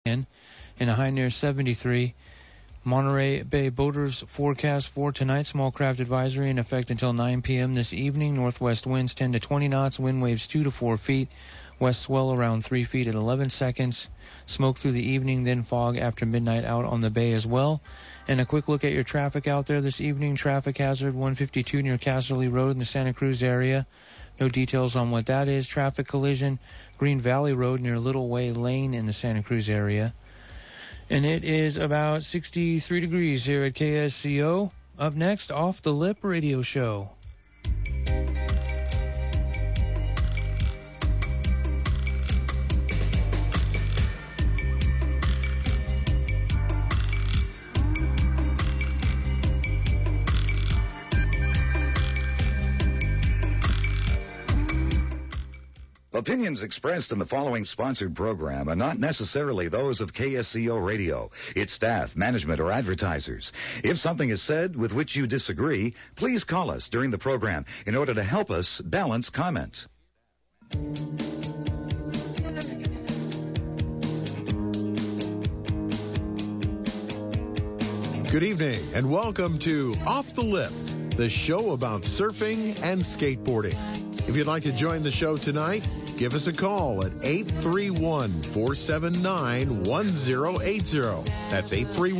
and a high near 73. Monterey Bay boaters forecast for tonight. Small craft advisory in effect until 9 p.m. this evening. Northwest winds 10 to 20 knots. Wind waves 2 to 4 feet. West swell around 3 feet at 11 seconds. Smoke through the evening, then fog after midnight out on the bay as well. And a quick look at your traffic out there this evening. Traffic hazard 152 near Casterly Road in the Santa Cruz area. No details on what that is. Traffic collision Green Valley Road near Little Way Lane in the Santa Cruz area. And it is about 63 degrees here at KSCO. Up next, Off the Lip Radio Show. Opinions expressed in the following sponsored program are not necessarily those of KSCO Radio, its staff, management, or advertisers. If something is said with which you disagree, please call us during the program in order to help us balance comments. Good evening and welcome to Off the Lip, the show about surfing and skateboarding. If you'd like to join the show tonight, give us a call at 831-479-1080. That's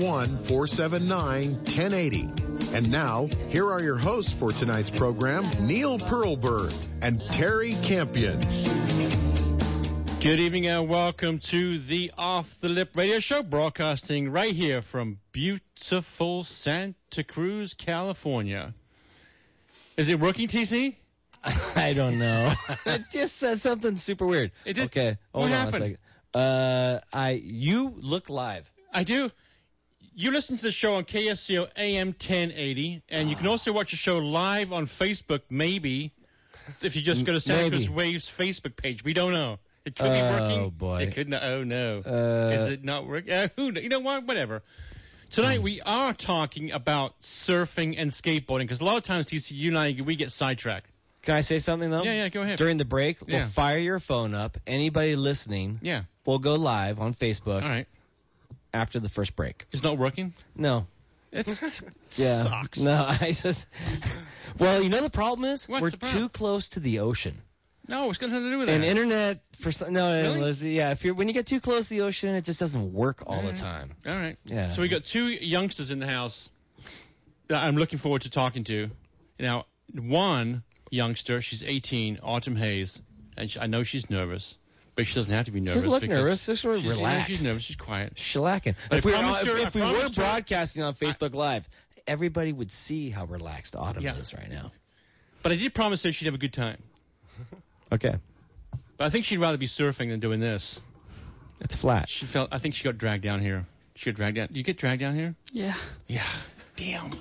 831-479-1080. And now, here are your hosts for tonight's program, Neil Perlberg and Terry Campion. Good evening and welcome to the Off the Lip Radio Show, broadcasting right here from beautiful Santa Cruz, California. Is it working, TC? I don't know. It just said something super weird. It did. Okay, hold what on happened? a second. You look live. I do. You listen to the show on KSCO AM 1080, and you can also watch the show live on Facebook, maybe, if you just go to Santa Cruz Waves Facebook page. We don't know. It could be working. Oh, boy. It could not. Oh, no. Is it not working? You know what? Whatever. Tonight we are talking about surfing and skateboarding, because a lot of times, TC, you and I, we get sidetracked. Can I say something, though? Yeah, go ahead. During the break, we'll fire your phone up. Anybody listening, we'll go live on Facebook. All right. After the first break. It's not working? No. It sucks. No, I just... Well, you know the problem is? What's we're the problem? too close to the ocean. No, it's got nothing to do with that. And internet, Really? when you get too close to the ocean, it just doesn't work all the time. All right. Yeah. So we got two youngsters in the house that I'm looking forward to talking to. Now, one youngster, she's 18, Autumn Hayes, and I know she's nervous, but she doesn't have to be nervous. She doesn't look nervous. Just sort of relaxed. She's nervous. She's quiet. Shellacking. If we were broadcasting on Facebook Live, everybody would see how relaxed Autumn is right now. But I did promise her she'd have a good time. Okay. But I think she'd rather be surfing than doing this. It's flat. I think she got dragged down here. She got dragged down. Do you get dragged down here? Yeah. Yeah. Damn.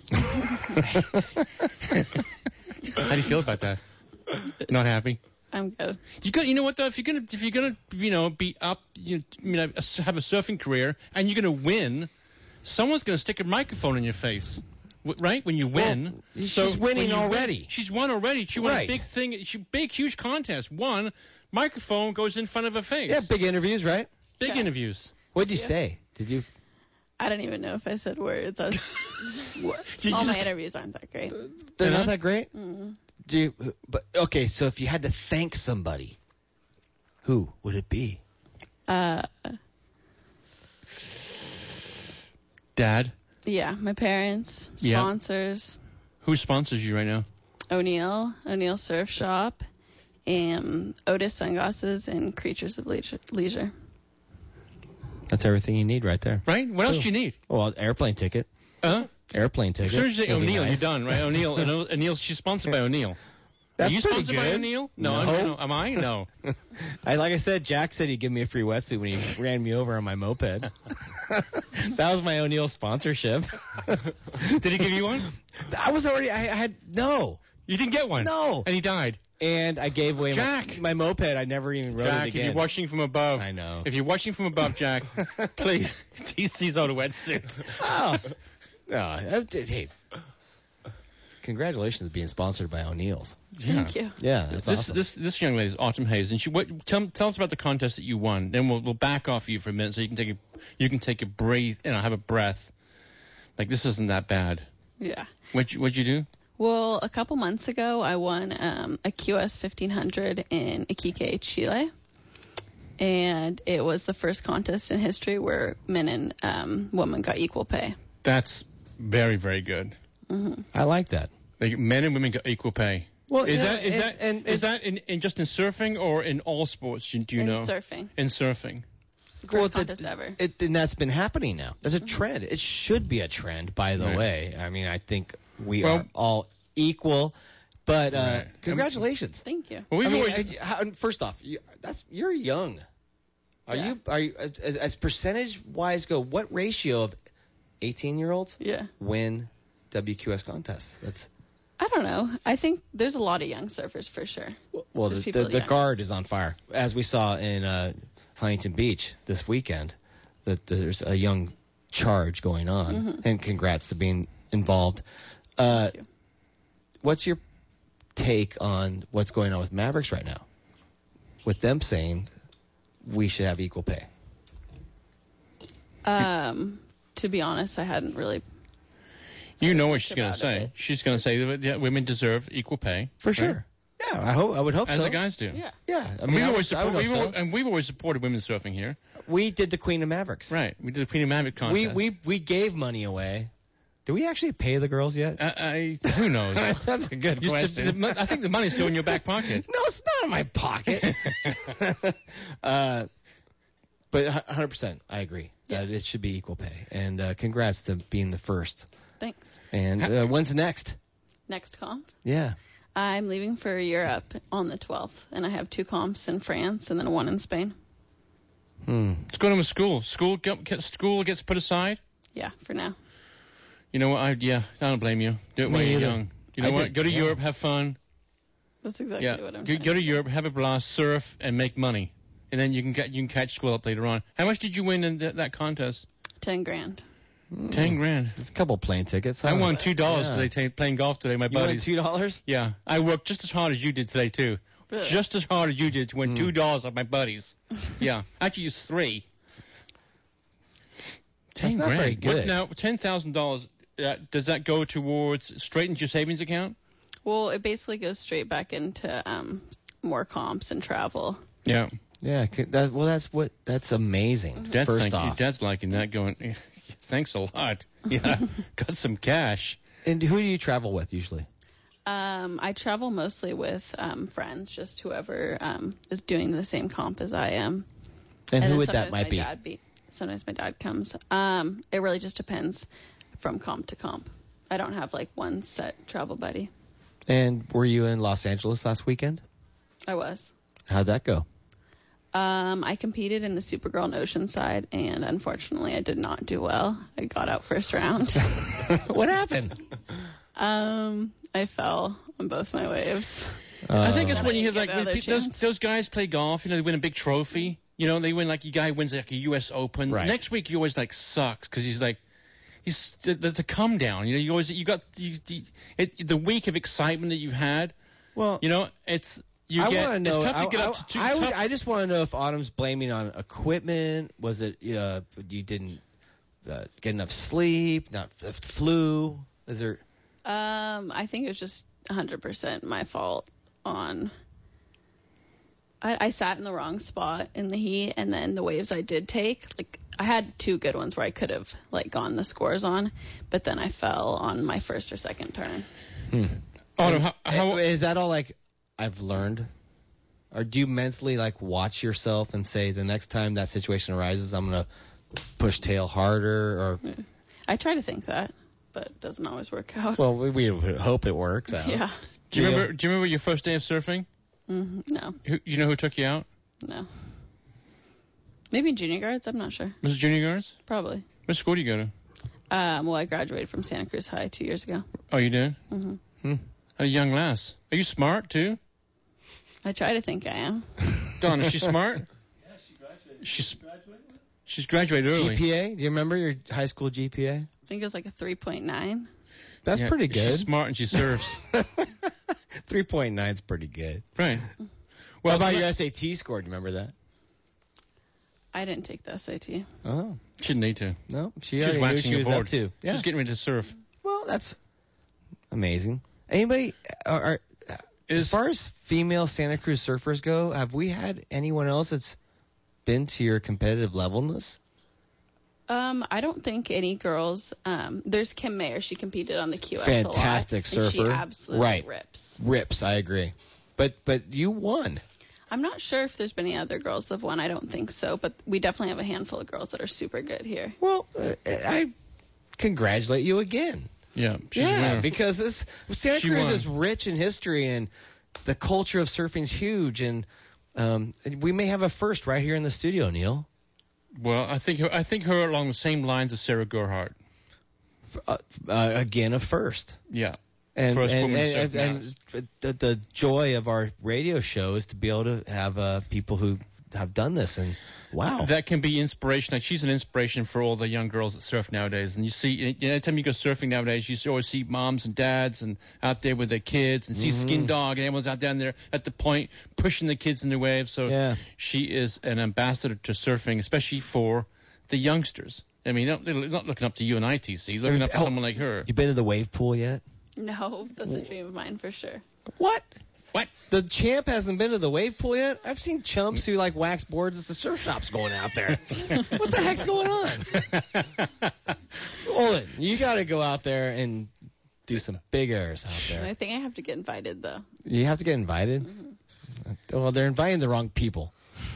How do you feel about that? Not happy? I'm good. You know what though? If you're gonna be up, have a surfing career, and you're gonna win, someone's gonna stick a microphone in your face, right? When you win, well, she's winning already. She's won already. She won a big thing. Big huge contest. Won. Microphone goes in front of her face. Yeah, big interviews, right? Big interviews. What did you say? Did you? I don't even know if I said words. All my interviews aren't that great. They're not that great? Mm-hmm. Okay, so if you had to thank somebody, who would it be? Dad? Yeah, my parents, sponsors. Who sponsors you right now? O'Neill Surf Shop, and Otis Sunglasses, and Creatures of Leisure. That's everything you need right there. Right? What else do you need? Well, airplane ticket. Airplane ticket. As soon as you say O'Neill, nice. You're done, right? O'Neill, she's sponsored by O'Neill. That's Are you pretty sponsored by good. O'Neill? No. Am I? No. Like I said, Jack said he'd give me a free wetsuit when he ran me over on my moped. That was my O'Neill sponsorship. Did he give you one? I had no. You didn't get one? No. And he died. And I gave away my moped. I never even rode it again. Jack, if you're watching from above. I know. If you're watching from above, Jack, please, TC's on a wetsuit. Oh. Hey. congratulations being sponsored by O'Neill's. Thank you. Yeah, that's awesome. This young lady is Autumn Hayes, and tell us about the contest that you won. Then we'll back off you for a minute so you can take a breath, have a breath. Like, this isn't that bad. Yeah. What'd you do? Well, a couple months ago, I won a QS 1500 in Iquique, Chile. And it was the first contest in history where men and women got equal pay. That's very, very good. Mm-hmm. I like that. Like, men and women got equal pay. Well, is that in just in surfing or in all sports? Do you know? In surfing. In surfing. First contest ever. And that's been happening now. That's a trend. It should be a trend, by the way. I mean, I think we are all equal. But congratulations. Thank you. Well, first off, you're young. Are you as percentage wise go? What ratio of 18-year-olds win WQS contests? I don't know. I think there's a lot of young surfers for sure. Well, the guard is on fire, as we saw in Huntington Beach this weekend. That there's a young charge going on, and congrats to being involved. Thank you. What's your take on what's going on with Mavericks right now? With them saying we should have equal pay. To be honest, I hadn't really. You know what she's going to say. She's going to say that women deserve equal pay. For sure. Yeah, I would hope As so. the guys do. Yeah. I mean, we've always supported women's surfing here. We did the Queen of Mavericks. Right. We did the Queen of Mavericks contest. We gave money away. Did we actually pay the girls yet? Who knows? That's a good question. I think the money's still in your back pocket. No, it's not in my pocket. But 100%, I agree that it should be equal pay. And congrats to being the first. Thanks. And when's the next? Next comp? Yeah. I'm leaving for Europe on the 12th, and I have 2 comps in France and then 1 in Spain. What's going on with school? School gets put aside? Yeah, for now. You know what? I don't blame you. Do it while you're young. You know what? Go to Europe, have fun. That's exactly what I'm doing. Go to Europe, have a blast, surf, and make money. And then you can catch school up later on. How much did you win in that contest? $10,000. $10,000. It's a couple plane tickets. I won $2 today playing golf today. My buddies. You won $2? Yeah. I worked just as hard as you did today too. Really? Just as hard as you did to win $2 off my buddies. Yeah. Actually, it's $3. That's not very good. Now, $10,000. Does that go towards straight into your savings account? Well, it basically goes straight back into more comps and travel. Yeah. Yeah. That's amazing. Dad's liking that. Going, thanks a lot. Yeah. Got some cash. And who do you travel with usually? I travel mostly with friends, just whoever is doing the same comp as I am. And who would that might be? Sometimes my dad comes. It really just depends from comp to comp. I don't have like one set travel buddy. And were you in Los Angeles last weekend? I was. How'd that go? I competed in the Supergirl in Oceanside, and unfortunately I did not do well. I got out first round. What happened? I fell on both my waves. I think it's when you have when those guys play golf, they win a big trophy. They win your guy wins like a U.S. Open. Right. Next week he always sucks because there's a come down. You got the week of excitement that you've had. Well, it's tough to get up to. I just want to know if Autumn's blaming on equipment. Was it you didn't get enough sleep? Not flu? Is there? I think it was just 100% my fault. I sat in the wrong spot in the heat, and then the waves I did take, I had 2 good ones where I could have gone the scores on, but then I fell on my first or second turn. Autumn, how is that all I've learned? Or do you mentally watch yourself and say the next time that situation arises, I'm gonna push tail harder? Or I try to think that, but it doesn't always work out. Well, we hope it works out. Yeah. Do you remember your first day of surfing? No. You know who took you out? No. Maybe junior guards. I'm not sure. Was it junior guards? Probably. What school do you go to? Well, I graduated from Santa Cruz High 2 years ago. Oh, you did? Mm-hmm. A young lass. Are you smart too? I try to think I am. Dawn, is she smart? Yeah, she graduated. She's graduated early. GPA? Do you remember your high school GPA? I think it was a 3.9. That's pretty good. She's smart and she serves. 3.9 is pretty good. Right. Well, how about your SAT score? Do you remember that? I didn't take the SAT. Oh. She didn't need to. No, she was waxing the board too. Yeah. She was getting ready to surf. Well, that's amazing. Anybody, as far as female Santa Cruz surfers go, have we had anyone else that's been to your competitive levelness? I don't think any girls. There's Kim Mayer. She competed on the QS Fantastic a lot, surfer. And she absolutely rips. Rips, I agree. But you won. I'm not sure if there's been any other girls that have won. I don't think so. But we definitely have a handful of girls that are super good here. Well, I congratulate you again. Yeah. Because Santa Cruz is rich in history, and the culture of surfing is huge. And we may have a first right here in the studio, Neil. Well, I think her along the same lines as Sarah Gerhardt. Again, a first. Yeah. And the joy of our radio show is to be able to have people who have done this, and wow, that can be inspiration. Like, she's an inspiration for all the young girls that surf nowadays. And you see, anytime you go surfing nowadays, you always see moms and dads and out there with their kids, and see Skin Dog, and everyone's out down there at the point pushing the kids in the waves. So she is an ambassador to surfing, especially for the youngsters. I mean, not looking up to you and ITC, looking up to someone like her. You been to the wave pool yet? No, that's a dream of mine for sure. What? The champ hasn't been to the wave pool yet? I've seen chumps who like wax boards at the surf shops going out there. What the heck's going on? Olin, you got to go out there and do some big airs out there. I think I have to get invited, though. You have to get invited? Mm-hmm. Well, they're inviting the wrong people.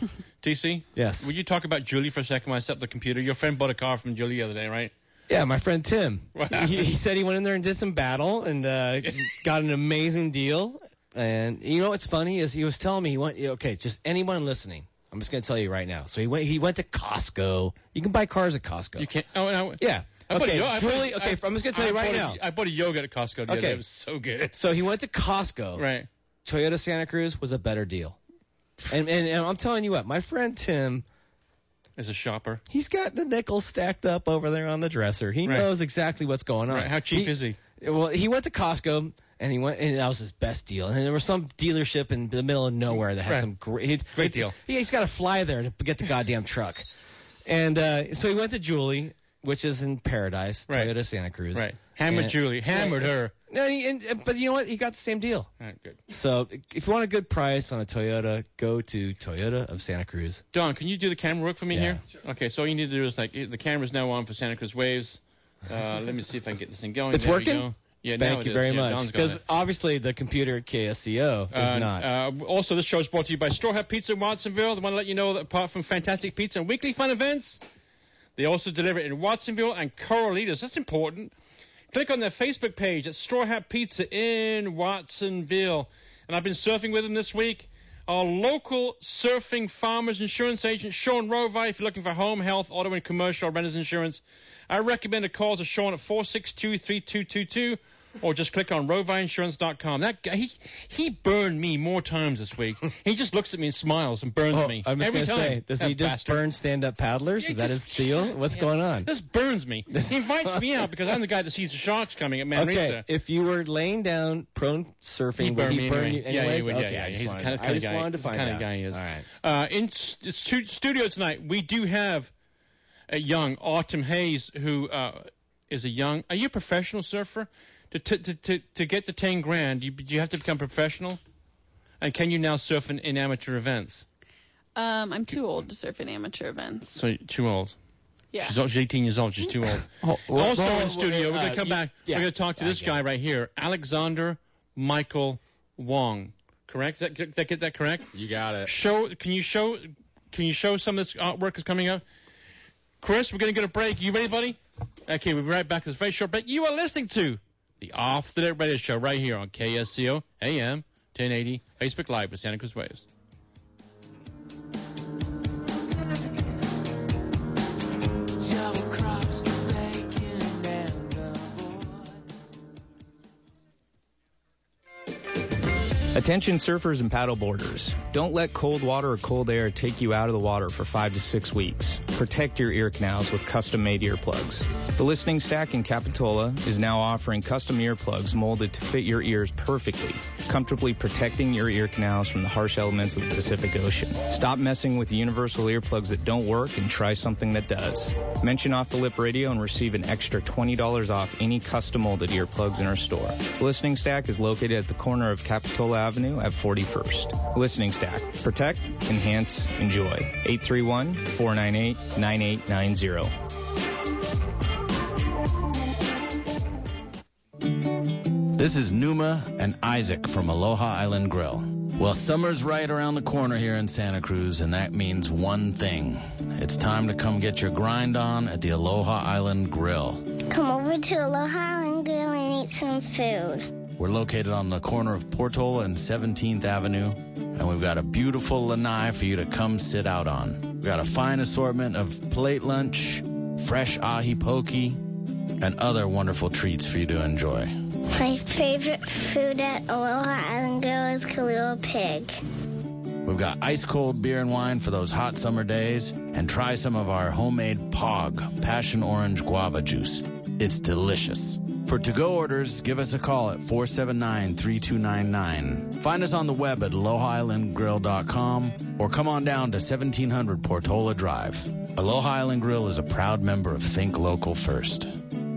TC? Yes. Would you talk about Julie for a second while I set up the computer? Your friend bought a car from Julie the other day, right? Yeah, my friend Tim. He said he went in there and did some battle and got an amazing deal. And you know what's funny is he was telling me he went. Okay, just anyone listening, I'm just going to tell you right now. So he went to Costco. You can buy cars at Costco. You can't. Oh, no. Yeah. Okay, Julie. Okay, I'm just going to tell you right now. I bought a yogurt at Costco. Okay, it was so good. So he went to Costco. Right. Toyota Santa Cruz was a better deal. And I'm telling you what, my friend Tim is a shopper. He's got the nickels stacked up over there on the dresser. He knows exactly what's going on. Right. How cheap is he? Well, he went to Costco, and that was his best deal. And there was some dealership in the middle of nowhere that had some great deal. He's got to fly there to get the goddamn truck. And so he went to Julie, which is in Paradise, Toyota Santa Cruz. Right. Hammered her. No, but you know what? He got the same deal. All right, good. So if you want a good price on a Toyota, go to Toyota of Santa Cruz. Don, can you do the camera work for me here? Sure. Okay, so all you need to do is, the camera's now on for Santa Cruz Waves. Let me see if I can get this thing going. It's working? We go. Yeah, Thank you very much. Because obviously the computer at KSCO is not. Also, this show is brought to you by Straw Hat Pizza in Watsonville. They want to let you know that apart from fantastic pizza and weekly fun events, they also deliver in Watsonville and Corralitos. That's important. Click on their Facebook page at Straw Hat Pizza in Watsonville. And I've been surfing with them this week. Our local surfing farmers insurance agent, Sean Rovi, if you're looking for home, health, auto, and commercial renters insurance, I recommend a call to Sean at 462-3222 or just click on roviinsurance.com. That guy, he burned me more times this week. He just looks at me and smiles and burns me I was every time. Say, does he just burn stand-up paddlers? Yeah, is that his deal? What's going on? This burns me. He invites me out because I'm the guy that sees the sharks coming at Manresa. Okay, if you were laying down prone surfing, would he burn me you anyways? Yeah, he's the kind of guy. Wanted to find out. Guy he is. All right. In studio tonight, we do have a young Autumn Hayes who is a young. Are you a professional surfer? To get to 10 grand, do you have to become professional? And can you now surf in amateur events? I'm too old to surf in amateur events. So you're too old. Yeah. She's 18 years old. She's too old. Also in studio, we're going to come back. We're going to talk to this guy right here, Alexander Michael Wong. Correct? Did I get that correct? You got it. Can you show some of this artwork is coming up? Chris, we're going to get a break. You ready, buddy? Okay, we'll be right back to this very short break. You are listening to the Off the Net Radio Show right here on KSCO AM 1080 Facebook Live with Santa Cruz Waves. Attention surfers and paddleboarders. Don't let cold water or cold air take you out of the water for 5 to 6 weeks. Protect your ear canals with custom-made earplugs. The Listening Stack in Capitola is now offering custom earplugs molded to fit your ears perfectly, comfortably protecting your ear canals from the harsh elements of the Pacific Ocean. Stop messing with universal earplugs that don't work and try something that does. Mention Off the Lip Radio and receive an extra $20 off any custom molded earplugs in our store. The Listening Stack is located at the corner of Capitola Avenue at 41st. Listening Stack. Protect, enhance, enjoy. 831-498-9890. This is Numa and Isaac from Aloha Island Grill. Well, summer's right around the corner here in Santa Cruz, and that means one thing. It's time to come get your grind on at the Aloha Island Grill. Come over to Aloha Island Grill and eat some food. We're located on the corner of Portola and 17th Avenue, and we've got a beautiful lanai for you to come sit out on. We've got a fine assortment of plate lunch, fresh ahi poke, and other wonderful treats for you to enjoy. My favorite food at Aloha Island Grill is Kalua Pig. We've got ice-cold beer and wine for those hot summer days, and try some of our homemade POG, Passion Orange Guava Juice. It's delicious. For to-go orders, give us a call at 479-3299. Find us on the web at alohaislandgrill.com or come on down to 1700 Portola Drive. Aloha Island Grill is a proud member of Think Local First.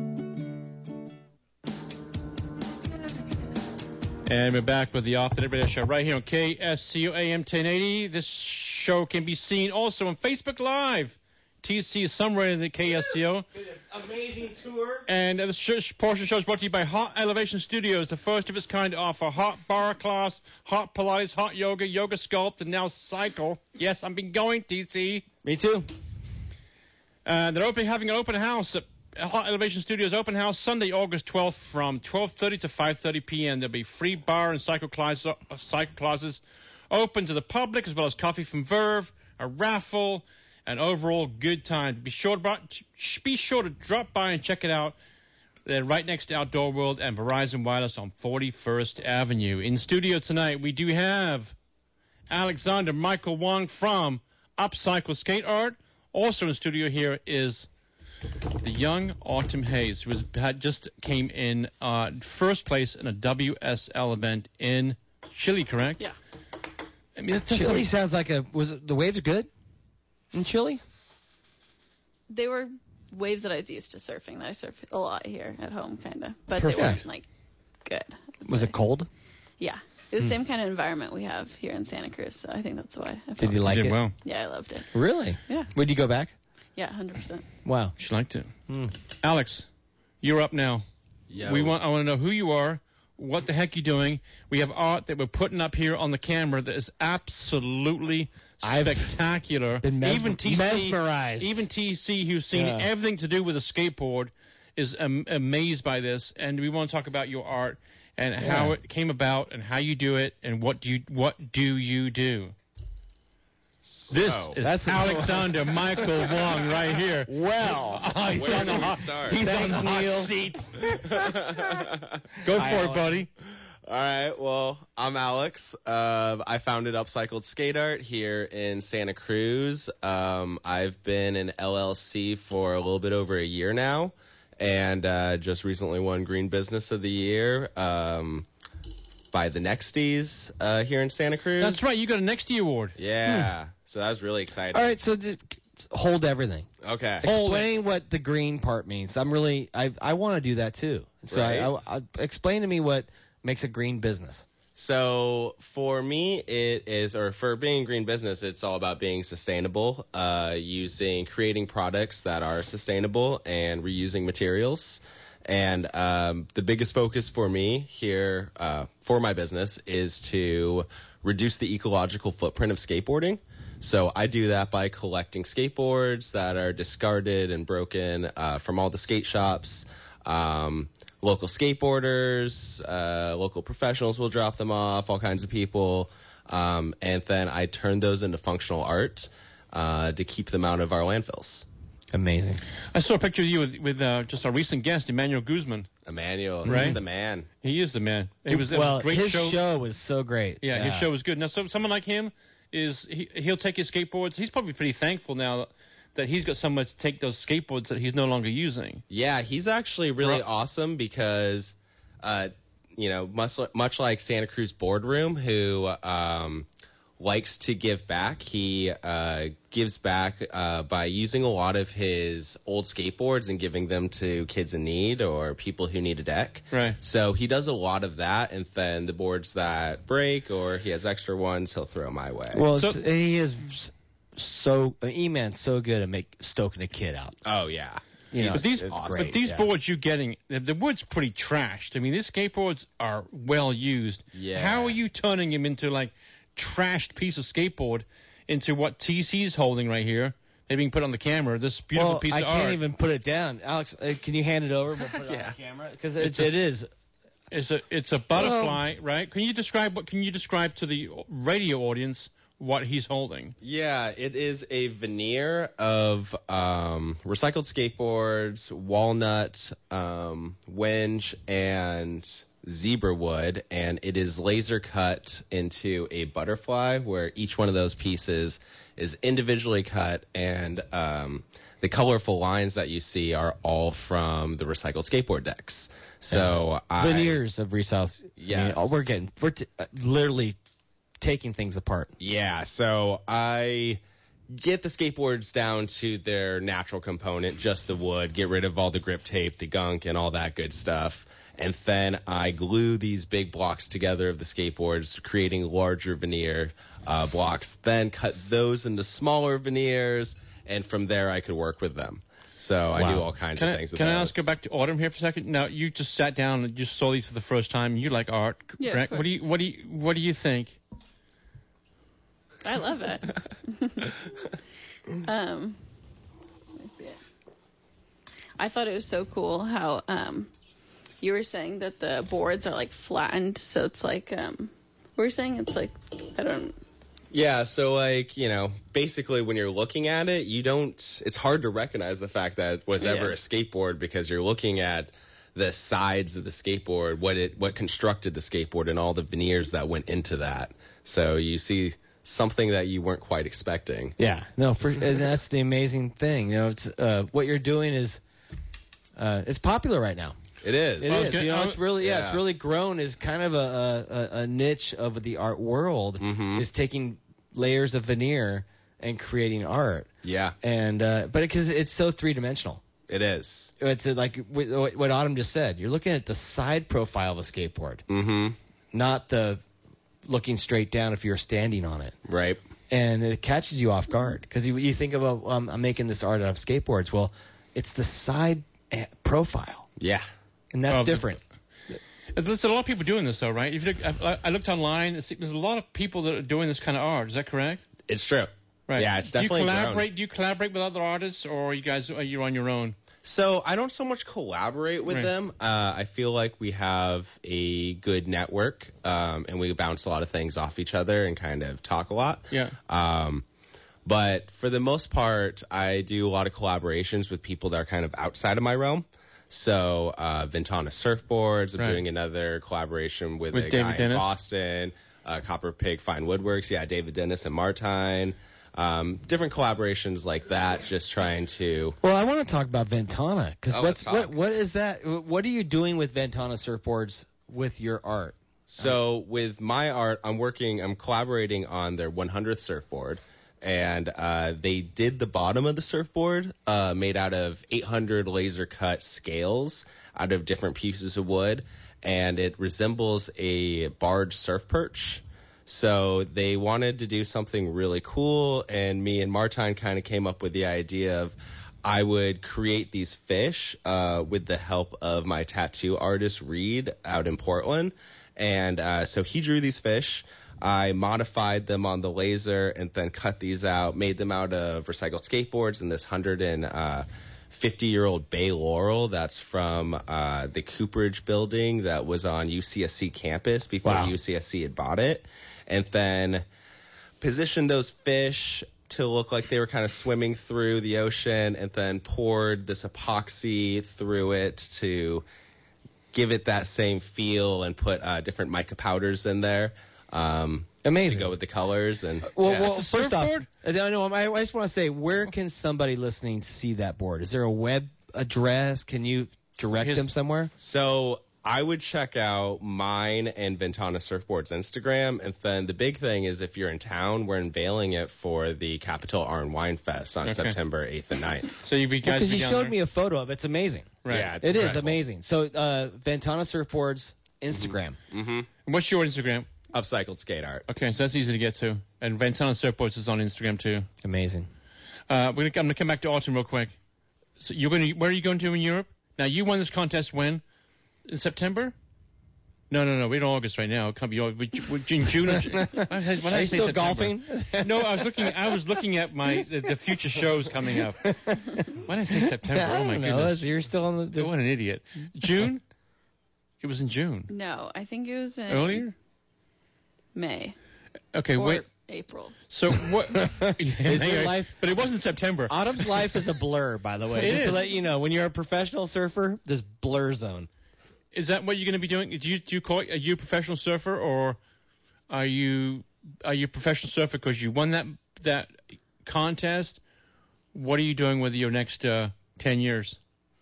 And we're back with the Off the Lip Radio Show right here on KSCO AM 1080. This show can be seen also on Facebook Live. TC is somewhere in the KSCO. Amazing tour. And this portion of the show is brought to you by Hot Elevation Studios, the first of its kind to offer hot bar class, hot Pilates, hot yoga, yoga sculpt, and now cycle. Yes, I've been going, TC. Me too. They're having an open house at Hot Elevation Studios open house Sunday, August 12th from 12:30 to 5:30 p.m. There'll be free bar and cycle classes open to the public, as well as coffee from Verve, a raffle, an overall good time. Be sure to drop by and check it out. They're right next to Outdoor World and Verizon Wireless on 41st Avenue. In studio tonight, we do have Alexander Michael Wong from Upcycle Skate Art. Also in studio here is the young Autumn Hayes, who just came in first place in a WSL event in Chile, correct? Yeah. I mean, Chile sounds like was the waves good in Chile? They were waves that I was used to surfing, that I surf a lot here at home, kind of. But Perfect. They weren't, like, good. Was it cold? Yeah. It was the same kind of environment we have here in Santa Cruz, so I think that's why. Did you like it? Well. Yeah, I loved it. Really? Yeah. Would you go back? Yeah, 100%. Wow. She liked it. Alex, you're up now. Yeah. I want to know who you are, what the heck you're doing. We have art that we're putting up here on the camera that is absolutely spectacular. Been even TC, mesmerized. Even TC, who's seen everything to do with a skateboard, is amazed by this. And we want to talk about your art and how it came about and how you do it and what do you do. This is Alexander Michael Wong right here. Well, Where do we start? He's on the hot seat. Go for it, buddy. All right, well, I'm Alex. I founded Upcycled Skate Art here in Santa Cruz. I've been in LLC for a little bit over a year now, and just recently won Green Business of the Year by the Nexties here in Santa Cruz. That's right, you got a Nextie Award. Yeah, so that was really exciting. all right, so hold everything. Okay. Explain what the green part means. I want to do that too. So Right. I explain to me what makes a green business. So for me, for being green business, it's all about being sustainable, creating products that are sustainable and reusing materials. And the biggest focus for me here for my business is to reduce the ecological footprint of skateboarding. So I do that by collecting skateboards that are discarded and broken from all the skate shops. Local skateboarders, local professionals will drop them off, all kinds of people. And then I turn those into functional art to keep them out of our landfills. Amazing. I saw a picture of you with just our recent guest, Emmanuel Guzman. Emmanuel, right? He's the man. He is the man. It was a great his show. show was so great. Yeah, his show was good. Now, someone like him he'll take his skateboards. He's probably pretty thankful now that he's got someone to take those skateboards that he's no longer using. Yeah, he's actually really awesome because, much like Santa Cruz Boardroom, who likes to give back. He gives back by using a lot of his old skateboards and giving them to kids in need or people who need a deck. Right. So he does a lot of that, and then the boards that break or he has extra ones, he'll throw my way. Well, he is E-Man's so good at stoking a kid out. Oh, yeah. But these boards you're getting, the wood's pretty trashed. I mean, these skateboards are well used. Yeah. How are you turning him into, like, trashed piece of skateboard into what TC's holding right here? They're being put on the camera. This beautiful piece of art. I can't even put it down. Alex, can you hand it over? We'll put it on the camera because it is. It's a butterfly, right? Can you describe to the radio audience what he's holding? Yeah, it is a veneer of recycled skateboards, walnut, wenge, and zebra wood, and it is laser cut into a butterfly where each one of those pieces is individually cut, and the colorful lines that you see are all from the recycled skateboard decks. So veneers of recycled. Yes. I mean, we're literally taking things apart. Yeah, so I get the skateboards down to their natural component, just the wood, get rid of all the grip tape, the gunk, and all that good stuff. And then I glue these big blocks together of the skateboards, creating larger veneer blocks, then cut those into smaller veneers, and from there I could work with them. So I do all kinds of things with those. Can I ask, go back to Autumn here for a second? Now, you just sat down and just saw these for the first time, and you like art, correct? Of course. What do you think? I love it. Let me see it. I thought it was so cool how you were saying that the boards are like flattened, so it's like what were you saying? It's like Yeah, so basically when you're looking at it, it's hard to recognize the fact that it was ever a skateboard because you're looking at the sides of the skateboard, what constructed the skateboard and all the veneers that went into that. So you see something that you weren't quite expecting. Yeah, no, and that's the amazing thing. It's what you're doing is it's popular right now. It is. It is. It's really it's really grown as kind of a niche of the art world is taking layers of veneer and creating art. Yeah. And but because it's so three-dimensional. It is. It's like what Autumn just said. You're looking at the side profile of a skateboard, not the looking straight down if you're standing on it. Right. And it catches you off guard because you think about I'm making this art out of skateboards. Well, it's the side profile. Yeah. And that's different. There's a lot of people doing this, though, right? If you look, I looked online. There's a lot of people that are doing this kind of art. Is that correct? It's true. Right. Yeah, it's definitely grown. Do you collaborate with other artists, or are you on your own? So I don't so much collaborate with them. I feel like we have a good network, and we bounce a lot of things off each other and kind of talk a lot. Yeah. But for the most part, I do a lot of collaborations with people that are kind of outside of my realm. So Ventana Surfboards, I'm doing another collaboration with a David guy Dennis. in Boston, Copper Pig Fine Woodworks, David Dennis and Martine. Different collaborations like that, just trying to... Well, I want to talk about Ventana, because what is that? What are you doing with Ventana Surfboards with your art? So with my art, I'm collaborating on their 100th surfboard. And they did the bottom of the surfboard made out of 800 laser cut scales out of different pieces of wood, and it resembles a barge surf perch. So they wanted to do something really cool, and me and Martine kind of came up with the idea of I would create these fish with the help of my tattoo artist Reed out in Portland. And so he drew these fish. I modified them on the laser and then cut these out, made them out of recycled skateboards in this 150-year-old Bay Laurel that's from the Cooperage building that was on UCSC campus before UCSC had bought it. And then positioned those fish to look like they were kind of swimming through the ocean, and then poured this epoxy through it to give it that same feel, and put different mica powders in there. Amazing. To go with the colors. And well, first off, I just want to say, where can somebody listening see that board? Is there a web address? Can you direct them somewhere? So I would check out mine and Ventana Surfboards Instagram, and then the big thing is, if you're in town, we're unveiling it for the Capitol Iron Wine Fest on September 8th and 9th. So you guys, because you showed me a photo of it. It's amazing. Right. Yeah, it is amazing. So Ventana Surfboards Instagram. Mm-hmm. What's your Instagram? Upcycled Skate Art. Okay, so that's easy to get to. And Ventana Surfboards is on Instagram too. Amazing. I'm gonna come back to Autumn real quick. So where are you going to in Europe? Now, you won this contest when? In September? No. We're in August right now. It can't be in June. When are you still golfing? No, I was looking at the future shows coming up. Why did I say September? Oh my goodness! You're still on the. What an idiot! June? It was in June. No, I think it was in earlier. May. Okay, wait. April. So what? Is your life? But it wasn't September. Autumn's life is a blur, by the way. Just to let you know, when you're a professional surfer, this blur zone. Is that what you're going to be doing? Are you a professional surfer, or are you a professional surfer because you won that contest? What are you doing with your next 10 years?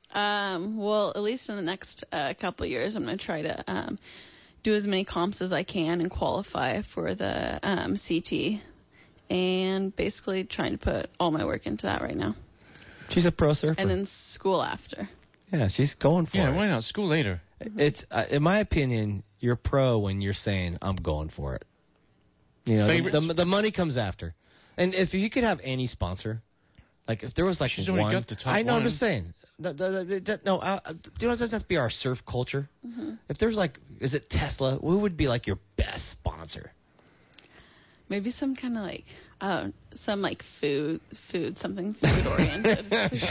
Well, at least in the next couple of years, I'm going to try to do as many comps as I can and qualify for the CT, and basically trying to put all my work into that right now. She's a pro surfer. And then school after. Yeah, she's going for it. Yeah, why not? School later. It's in my opinion, you're pro when you're saying I'm going for it. You know, the money comes after. And if you could have any sponsor, like if there was like she's one, already got the top I know. one. I'm just saying. No, it doesn't have to be our surf culture. Mm-hmm. If there's like, is it Tesla? Who would be like your best sponsor? Maybe some kind of like, some like food, something food oriented.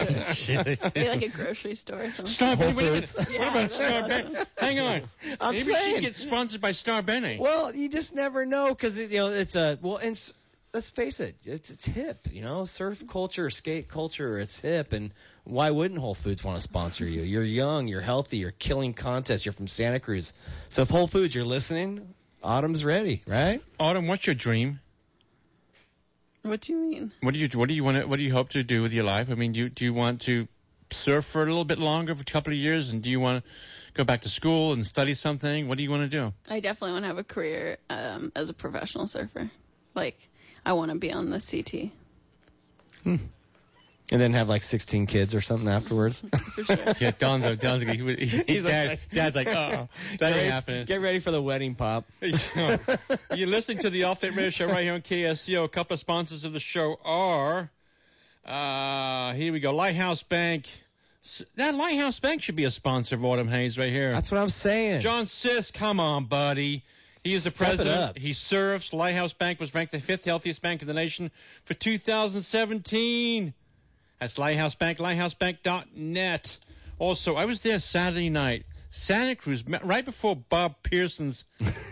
Maybe like a grocery store or something. Star Benny. What about Star Benny? Hang on. I'm Maybe saying, she gets sponsored by Star Benny. Well, you just never know because it's a and let's face it, it's hip. You know, surf culture, skate culture, it's hip, and why wouldn't Whole Foods want to sponsor you? You're young, you're healthy, you're killing contests, you're from Santa Cruz. So if Whole Foods, you're listening, Autumn's ready, right? Autumn, what's your dream? What do you mean? What do you hope to do with your life? I mean, do you want to surf for a little bit longer, for a couple of years, and do you want to go back to school and study something? What do you want to do? I definitely want to have a career as a professional surfer. Like, I want to be on the CT. And then have like 16 kids or something afterwards. For sure. Yeah, Don's Dad's like, oh, that ain't happening. Get ready for the wedding pop. You're listening to the Off the Lip Radio Show right here on KSCO. A couple of sponsors of the show are, here we go, Lighthouse Bank. That Lighthouse Bank should be a sponsor of Autumn Haze right here. That's what I'm saying. John Sisk, come on, buddy. He is the president. He serves. Lighthouse Bank was ranked the 5th healthiest bank in the nation for 2017. That's Lighthouse Bank, lighthousebank.net. Also, I was there Saturday night. Santa Cruz, right before Bob Pearson's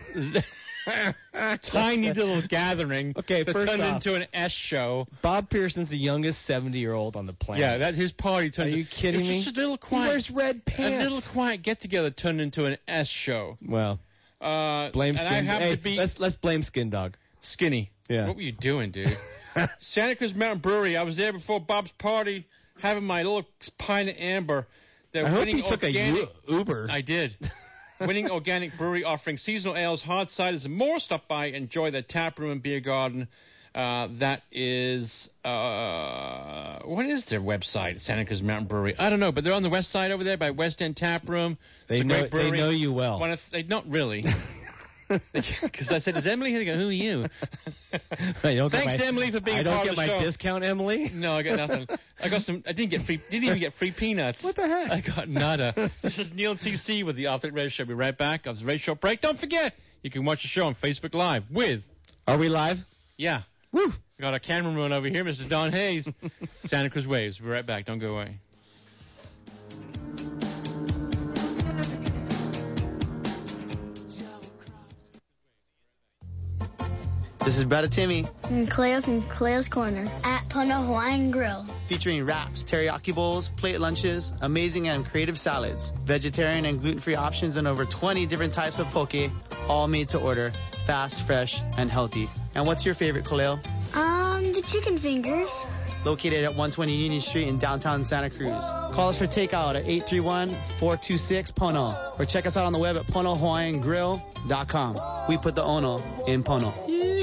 tiny little gathering. Okay, that first turned off, into an S show. Bob Pearson's the youngest 70-year-old on the planet. Yeah, that's his party turned. Are you kidding me? Just a little quiet. He wears red pants. A little quiet get-together turned into an S show. Well, blame Skin. Let's blame Skin Dog. Skinny. Yeah. What were you doing, dude? Santa Cruz Mountain Brewery. I was there before Bob's party, having my little pint of amber. I hope you took a Uber. I did. Winning organic brewery offering seasonal ales, hard ciders, and more. Stop by, enjoy the tap room and beer garden. That is, what is their website? Santa Cruz Mountain Brewery. I don't know, but they're on the west side over there by West End Tap Room. They know you well. They not really. Because I said, is Emily here? They go, who are you? Thanks, Emily, for being a part of the show. I don't get my discount, Emily? No, I got nothing. I didn't even get free peanuts. What the heck? I got nada. This is Neil TC with the Off the Lip Radio Show. Be right back. After a very short break. Don't forget, you can watch the show on Facebook Live with... Are we live? Yeah. Woo! We got our cameraman over here, Mr. Don Hayes. Santa Cruz Waves. We'll be right back. Don't go away. This is Brother Timmy. And Cleo from Cleo's Corner at Pono Hawaiian Grill. Featuring wraps, teriyaki bowls, plate lunches, amazing and creative salads, vegetarian and gluten-free options, and over 20 different types of poke, all made to order, fast, fresh, and healthy. And what's your favorite, Khalil? The chicken fingers. Located at 120 Union Street in downtown Santa Cruz. Call us for takeout at 831-426-PONO or check us out on the web at PonoHawaiianGrill.com. We put the Ono in Pono.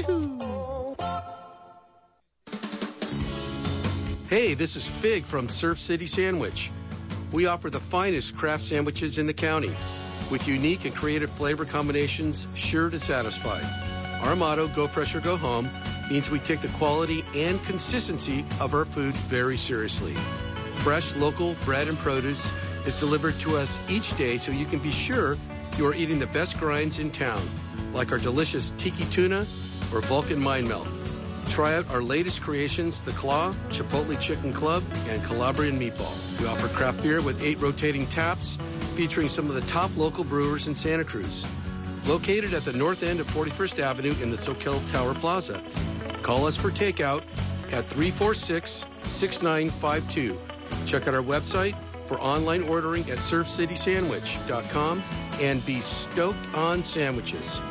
Hey, this is Fig from Surf City Sandwich. We offer the finest craft sandwiches in the county with unique and creative flavor combinations sure to satisfy. Our motto, go fresh or go home, means we take the quality and consistency of our food very seriously. Fresh, local bread and produce is delivered to us each day so you can be sure you are eating the best grinds in town, like our delicious tiki tuna or Vulcan mind melt. Try out our latest creations, the Claw, Chipotle Chicken Club, and Calabrian Meatball. We offer craft beer with 8 rotating taps featuring some of the top local brewers in Santa Cruz. Located at the north end of 41st Avenue in the Soquel Tower Plaza. Call us for takeout at 346-6952. Check out our website for online ordering at surfcitysandwich.com and be stoked on sandwiches.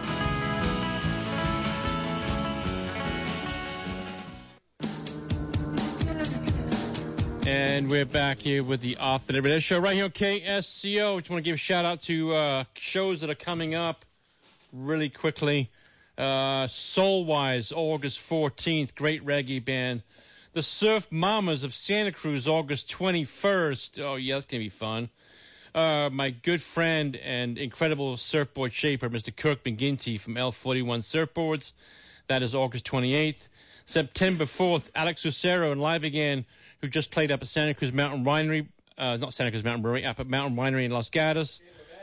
And we're back here with the Off the Lip show right here on KSCO. Just want to give a shout out to shows that are coming up really quickly. Soulwise, August 14th, great reggae band. The Surf Mamas of Santa Cruz, August 21st. Oh, yeah, that's going to be fun. My good friend and incredible surfboard shaper, Mr. Kirk McGinty from L41 Surfboards. That is August 28th. September 4th, Alex Lucero and Live Again, who just played up at Santa Cruz Mountain Winery. Not Santa Cruz Mountain Brewery, up at Mountain Winery in Los Gatos.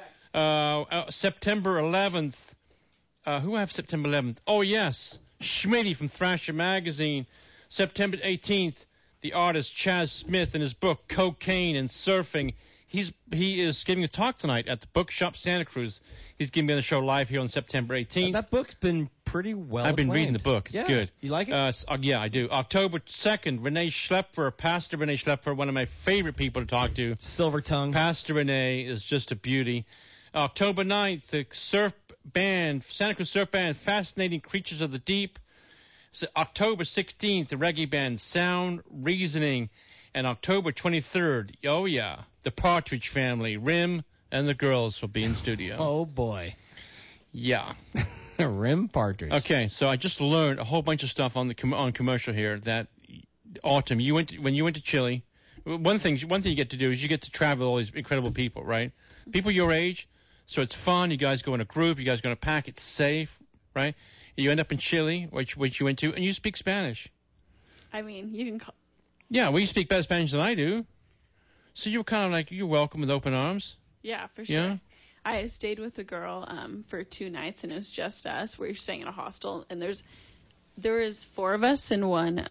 September 11th. Who I have September 11th? Oh, yes. Schmitty from Thrasher Magazine. September 18th, the artist Chaz Smith in his book, Cocaine and Surfing. He is giving a talk tonight at the Bookshop Santa Cruz. He's giving me on the show live here on September 18th. That book's been pretty well I've been planned. reading the book. It's good. You like it? Yeah, I do. October 2nd, Renee Schlepfer, Pastor Renee Schlepfer, one of my favorite people to talk to. Silver tongue. Pastor Renee is just a beauty. October 9th, the surf band, Santa Cruz Surf Band, Fascinating Creatures of the Deep. So October 16th, the reggae band, Sound Reasoning. And October 23rd, oh yeah, the Partridge Family, Rim and the girls will be in studio. Oh, boy. Yeah. Rim Partridge. Okay, so I just learned a whole bunch of stuff on commercial here that autumn, when you went to Chile, one thing you get to do is you get to travel with all these incredible people, right? People your age. So it's fun. You guys go in a group. You guys go in a pack. It's safe, right? You end up in Chile, which you went to, and you speak Spanish. I mean, you can call. Yeah, well, you speak better Spanish than I do. So you were kind of like, you're welcome with open arms. Yeah, for sure. Yeah? I stayed with a girl for 2 nights, and it was just us. We were staying in a hostel, and there was 4 of us in one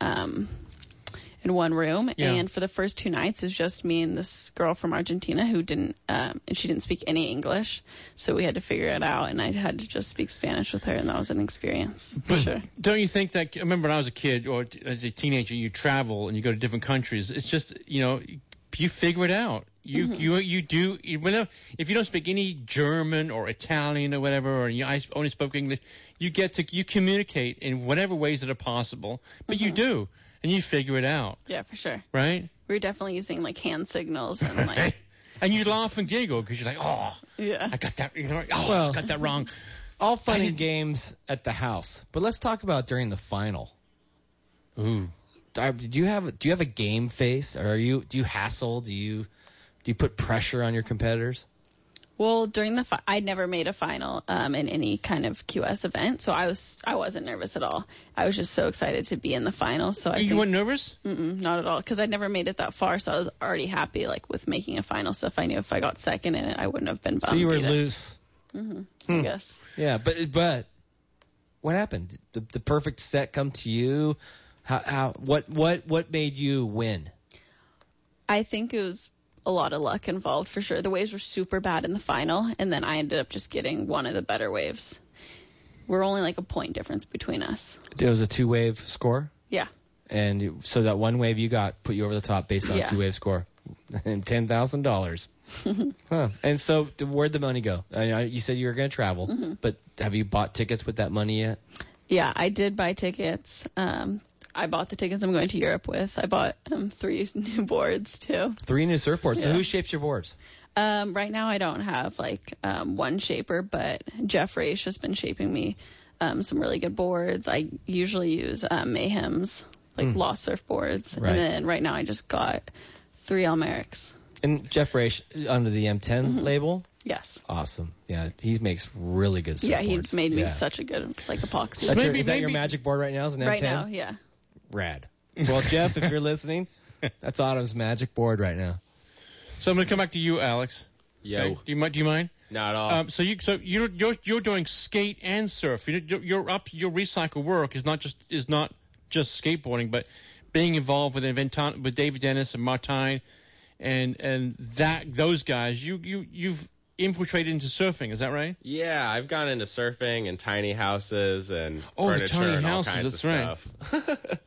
room, Yeah. and for the first 2 nights, it was just me and this girl from Argentina who didn't, and she didn't speak any English, so we had to figure it out, and I had to just speak Spanish with her, and that was an experience, for sure. Don't you think that, I remember when I was a kid or as a teenager, you travel and you go to different countries, it's just, you figure it out. You do, if you don't speak any German or Italian or whatever, or I only spoke English, you communicate in whatever ways that are possible, but you do. And you figure it out. Yeah, for sure. Right? We were definitely using, hand signals and, and you laugh and giggle because you're like, oh, yeah, I got that, I got that wrong. All fun and games at the house. But let's talk about during the final. Ooh. Do you have a game face? Or do you hassle? Do you put pressure on your competitors? Well, during I'd never made a final in any kind of QS event, so I wasn't nervous at all. I was just so excited to be in the final. So you weren't nervous? Not at all, because I'd never made it that far, so I was already happy with making a final. So if I knew if I got second in it, I wouldn't have been bummed. So you were either. loose. I guess. Yeah, but what happened? Did the perfect set come to you? What made you win? I think it was a lot of luck involved, for sure. The waves were super bad in the final, and then I ended up just getting one of the better waves. we're only like a point difference between us. There was a 2-wave score? Yeah. And so that 1 wave you got put you over the top based on a 2-wave score. And $10,000. Huh. And so where'd the money go? You said you were going to travel, but have you bought tickets with that money yet? Yeah, I did buy tickets. I bought the tickets I'm going to Europe with. I bought 3 new boards, too. 3 new surfboards. Yeah. So who shapes your boards? Right now I don't have, one shaper, but Jeff Raish has been shaping me some really good boards. I usually use Mayhem's, Lost surfboards. Right. And then right now I just got 3 Almerics. And Jeff Raish under the M10 label? Yes. Awesome. Yeah, he makes really good surfboards. Yeah, he's made me such a good, epoxy. Is that your magic board right now? Is an M10? Right now, yeah. Rad. Well, Jeff, if you're listening, that's Autumn's magic board right now. So I'm going to come back to you, Alex. Yo. Okay. Do you mind? Not at all. So you're doing skate and surf. Your recycle work is not just skateboarding, but being involved with David Dennis and Martine and those guys. You've infiltrated into surfing. Is that right? Yeah, I've gone into surfing and tiny houses and furniture the tiny and all houses, kinds that's of right. stuff.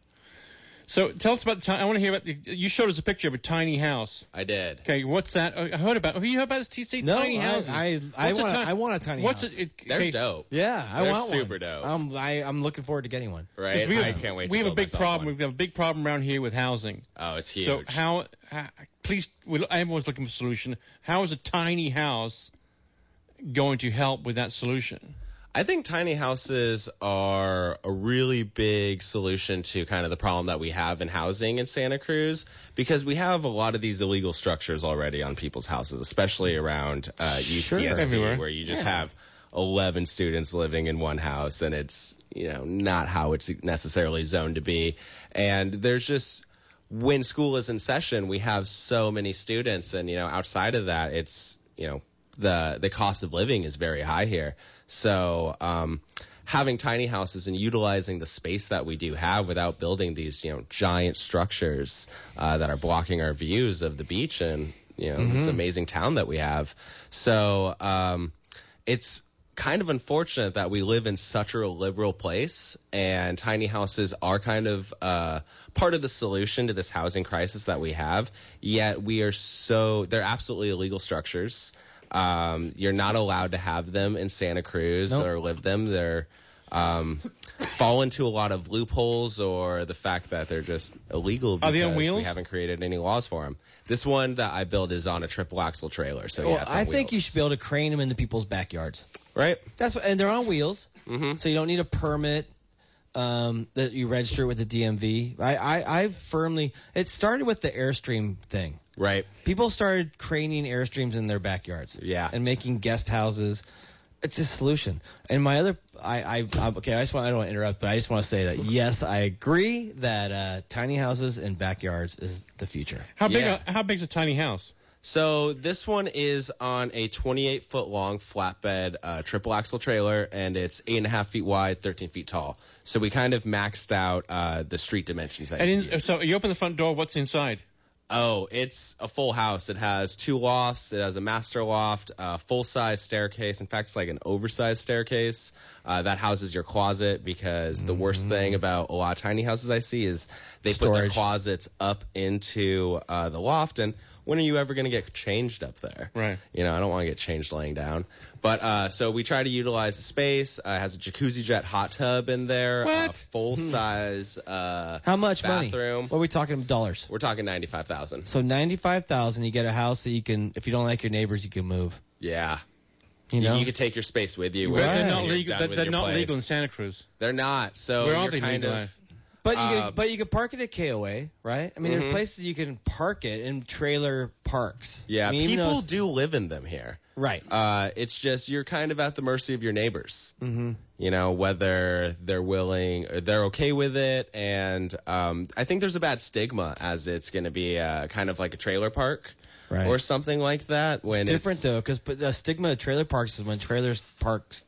So tell us about I want to hear about you showed us a picture of a tiny house. I did. Okay, what's that? I heard about. Have you heard about this TC tiny houses? I want a tiny house. They're dope. Yeah, I They're want one. super dope. I'm looking forward to getting one. Right. I can't wait. We to have a build big myself problem. one. We've got a big problem around here with housing. Oh, it's huge. So how please, everyone's looking for a solution. How is a tiny house going to help with that solution? I think tiny houses are a really big solution to kind of the problem that we have in housing in Santa Cruz, because we have a lot of these illegal structures already on people's houses, especially around UCSC, where you just have 11 students living in one house, and it's, not how it's necessarily zoned to be. And there's just, when school is in session, we have so many students, and, outside of that, it's, the cost of living is very high here. So having tiny houses and utilizing the space that we do have without building these, giant structures that are blocking our views of the beach and, this amazing town that we have. So it's kind of unfortunate that we live in such a liberal place, and tiny houses are kind of part of the solution to this housing crisis that we have. Yet they're absolutely illegal structures. You're not allowed to have them in Santa Cruz or live them. They're fall into a lot of loopholes, or the fact that they're just illegal because Are they on wheels? We haven't created any laws for them. This one that I built is on a triple axle trailer. So it's on I think wheels. you should be able to crane them into people's backyards. Right. And they're on wheels, so you don't need a permit that you register with the DMV. I firmly, it started with the Airstream thing. Right. People started craning Airstreams in their backyards. Yeah. And making guest houses. It's a solution. And my other, I don't want to interrupt, but I just want to say that yes, I agree that tiny houses and backyards is the future. How big is a tiny house? So this one is on a 28-foot long flatbed triple axle trailer, and it's 8.5 feet wide, 13 feet tall. So we kind of maxed out the street dimensions. So you open the front door. What's inside? Oh, it's a full house. It has 2 lofts. It has a master loft, a full-size staircase. In fact, it's like an oversized staircase that houses your closet, because the worst thing about a lot of tiny houses I see is they put their closets up into the loft, and when are you ever going to get changed up there? Right. I don't want to get changed laying down. But so we try to utilize the space. It has a jacuzzi jet hot tub in there. What? A full-size How much bathroom. money? What are we talking dollars? We're talking $95,000. So $95,000, you get a house that you can, if you don't like your neighbors, you can move. Yeah. You could take your space with you. Right. They're not legal in Santa Cruz. They're not. So where are you're they kind legal? of. But you can park it at KOA, right? I mean, there's places you can park it in trailer parks. Yeah, I mean, people do live in them here. Right. It's just you're kind of at the mercy of your neighbors. Mm-hmm. Whether they're willing or they're okay with it. And I think there's a bad stigma as it's going to be kind of like a trailer park. Right. Or something like that. It's different, though, because the stigma of trailer parks is when trailers cost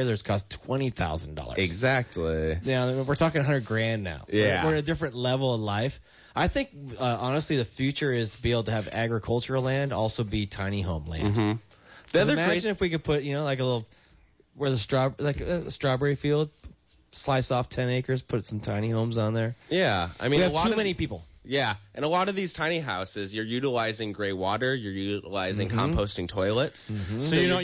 $20,000. Exactly. Yeah, we're talking $100,000 now. Yeah. We're at a different level of life. I think, honestly, the future is to be able to have agricultural land also be tiny home land. The other imagine if we could put, like a little where the strawberry field, slice off 10 acres, put some tiny homes on there. Yeah, I mean, we have too many people. Yeah, and a lot of these tiny houses, you're utilizing gray water, you're utilizing composting toilets. So you're not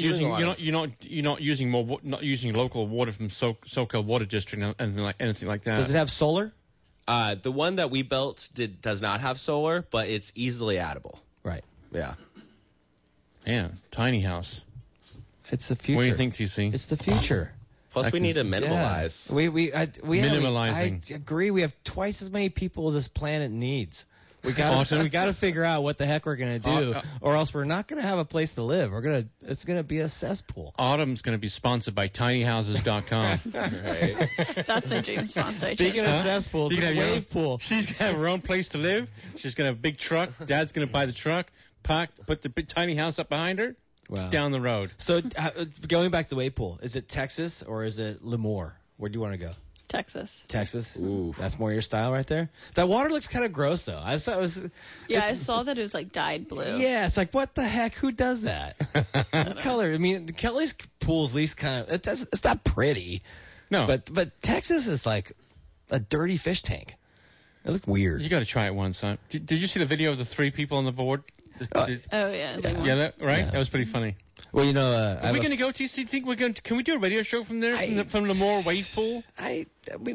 using local water from SoCal Water District and anything like that. Does it have solar? The one that we built does not have solar, but it's easily addable. Right. Yeah. Yeah, tiny house. It's the future. What do you think, TC? It's the future. Plus, we need to minimalize. Yeah. Minimalizing. I agree. We have twice as many people as this planet needs. We got to figure out what the heck we're gonna do, or else we're not gonna have a place to live. It's gonna be a cesspool. Autumn's gonna be sponsored by tinyhouses.com. Right. That's a dream sponsor. Speaking of cesspools, it's a wave pool. She's gonna have her own place to live. She's gonna have a big truck. Dad's gonna buy the truck, put the big tiny house up behind her. Wow. Down the road. So going back to the wave pool, is it Texas or is it Lemoore? Where do you want to go? Texas. Texas? Ooh. That's more your style right there? That water looks kind of gross, though. I saw that it was like dyed blue. Yeah, it's like, what the heck? Who does that? What color? I mean, Kelly's pool's at least kind of, it's not pretty. No. But Texas is like a dirty fish tank. It looked weird. You got to try it once, huh? Did you see the video of the 3 people on the board? Yeah. Yeah, right? Yeah. That was pretty funny. Well, you know, are we going to go, TC? Think we're going? Can we do a radio show from there, from the Lemoore wave pool? I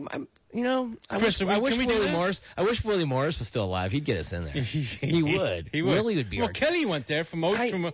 wish Willie Morris was still alive. He'd get us in there. He would. Willie would be. Well, Kelly went there from on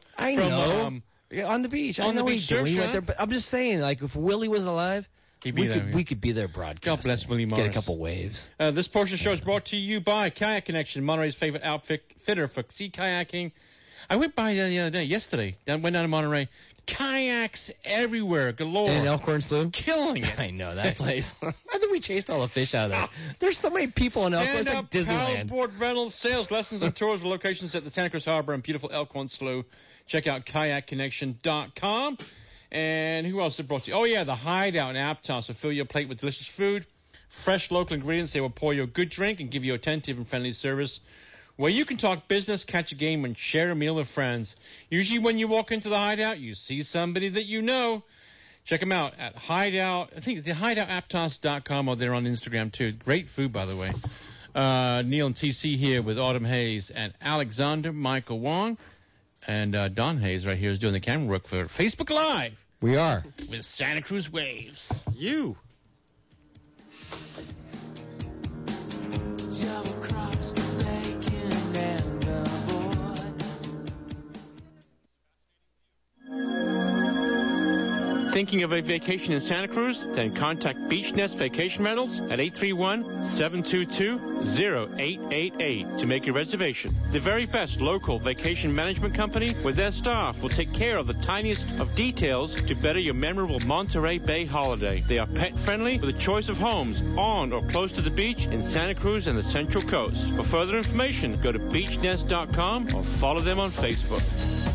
the beach. On the beach, he went there. But I'm just saying, like, if Willie was alive, we could be there broadcasting. God bless Willie Morris. Get a couple waves. This portion of the show is brought to you by Kayak Connection, Monterey's favorite outfitter for sea kayaking. I went by yesterday. Went down to Monterey. Kayaks everywhere, galore. And Elkhorn Slough? Killing it. I know that place. I think we chased all the fish out of there. There's so many people in Elkhorn. It's like Disneyland. Paddleboard rentals, sales, lessons, and tours with locations at the Santa Cruz Harbor and beautiful Elkhorn Slough. Check out kayakconnection.com. And who else it brought to you? Oh, yeah, the Hideout in Aptos will fill your plate with delicious food, fresh local ingredients. They will pour you a good drink and give you attentive and friendly service, where you can talk business, catch a game, and share a meal with friends. Usually when you walk into the Hideout, you see somebody that you know. Check them out at Hideout. I think it's the hideoutaptos.com, or they're on Instagram, too. Great food, by the way. Neil and TC here with Autumn Hayes and Alexander Michael Wong. And Don Hayes right here is doing the camera work for Facebook Live. We are. With Santa Cruz Waves. You. Thinking of a vacation in Santa Cruz? Then contact Beach Nest Vacation Rentals at 831-722-0888 to make your reservation. The very best local vacation management company with their staff will take care of the tiniest of details to better your memorable Monterey Bay holiday. They are pet-friendly with a choice of homes on or close to the beach in Santa Cruz and the Central Coast. For further information, go to beachnest.com or follow them on Facebook.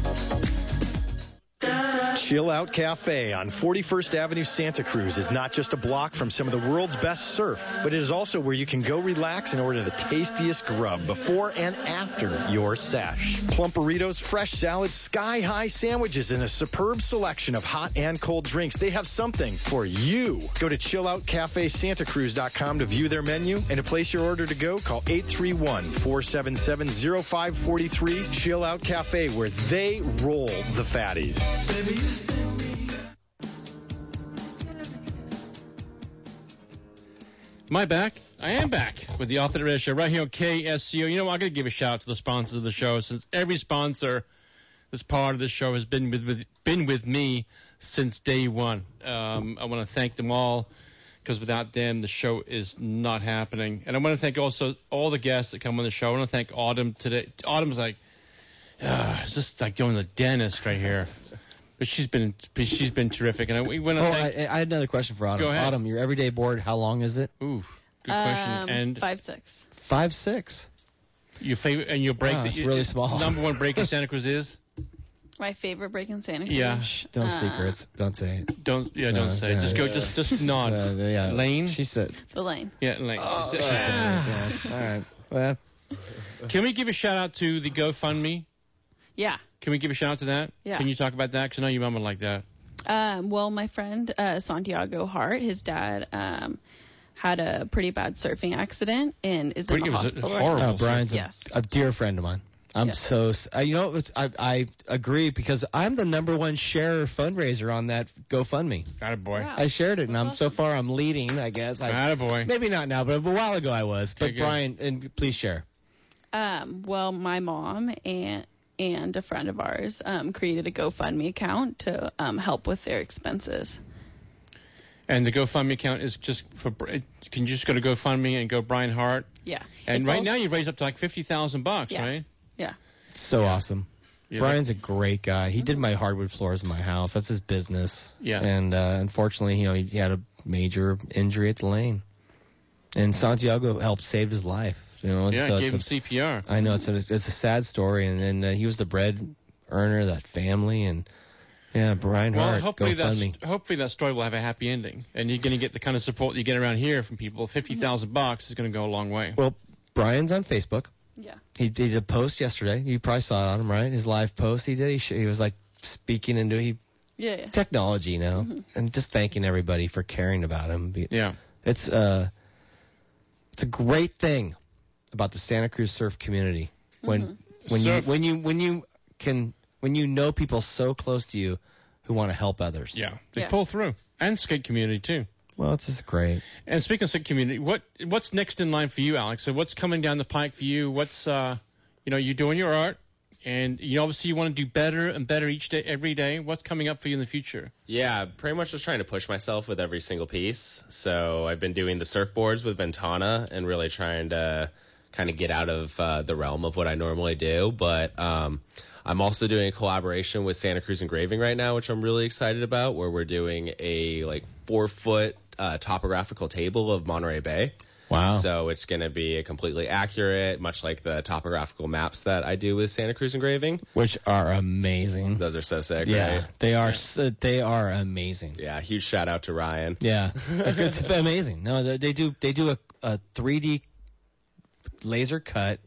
Chill Out Cafe on 41st Avenue, Santa Cruz is not just a block from some of the world's best surf, but it is also where you can go relax and order the tastiest grub before and after your sesh. Plump burritos, fresh salads, sky-high sandwiches, and a superb selection of hot and cold drinks. They have something for you. Go to chilloutcafesantacruz.com to view their menu, and to place your order to go, call 831-477-0543. Chill Out Cafe, where they roll the fatties. Am I back? I am back with the Off the Radio Show right here on KSCO. You know, I'm going to give a shout out to the sponsors of the show, since every sponsor that's part of the show has been with me since day one. I want to thank them all, because without them, the show is not happening. And I want to thank also all the guests that come on the show. I want to thank Autumn today. Autumn's like, it's just like going to the dentist right here. But she's been terrific, and I had another question for Autumn. Go ahead. Autumn, your everyday board, how long is it? Ooh, good question. And 5'6". 5'6". Your favorite and your break? It's really small. Number one break in Santa Cruz is? My favorite break in Santa Cruz. Yeah. Don't secrets. Don't say it. Don't say it. Just go. Just nod. Lane. She said. The Lane. Yeah, Lane. Oh, she said. All right. Well. Can we give a shout out to the GoFundMe? Yeah. Can we give a shout out to that? Yeah. Can you talk about that? Because I know your mom would like that. Well, my friend Santiago Hart, his dad had a pretty bad surfing accident and is in the hospital. Horrible. Brian's a dear friend of mine. I'm I agree because I'm the #1 sharer fundraiser on that GoFundMe. Attaboy. Wow. I shared it, and so far I'm leading, I guess. Attaboy. Maybe not now, but a while ago I was. Okay, but Brian, and please share. Well, my mom and a friend of ours created a GoFundMe account to help with their expenses. And the GoFundMe account is just for. Can you just go to GoFundMe and go Brian Hart? Yeah. And right now you've raised up to like $50,000, right? Yeah. So awesome. Yeah, Brian's a great guy. He did my hardwood floors in my house. That's his business. Yeah. And unfortunately, he had a major injury at the lane. And Santiago helped save his life. Gave him CPR. I know it's a sad story, and then he was the bread earner of that family, and Brian Hart. Hopefully that story will have a happy ending, and you're going to get the kind of support that you get around here from people. $50,000 is going to go a long way. Well, Brian's on Facebook. Yeah. He did a post yesterday. You probably saw it on him, right? His live post he did. He was like speaking into technology, and just thanking everybody for caring about him. Yeah. It's a great thing about the Santa Cruz surf community when you know people so close to you who want to help others. Yeah, they pull through, and skate community too. Well, it's just great. And speaking of skate community, what's next in line for you, Alex? So what's coming down the pike for you? What's you're doing your art, and obviously you want to do better and better each day, every day. What's coming up for you in the future? Yeah, pretty much just trying to push myself with every single piece. So I've been doing the surfboards with Ventana and really trying to kind of get out of the realm of what I normally do. But I'm also doing a collaboration with Santa Cruz Engraving right now, which I'm really excited about, where we're doing a 4-foot topographical table of Monterey Bay. Wow. So it's going to be completely accurate, much like the topographical maps that I do with Santa Cruz Engraving. Which are amazing. Those are so sick, yeah, right? They are amazing. Yeah, huge shout out to Ryan. Yeah, it's amazing. No, they do a 3D laser cut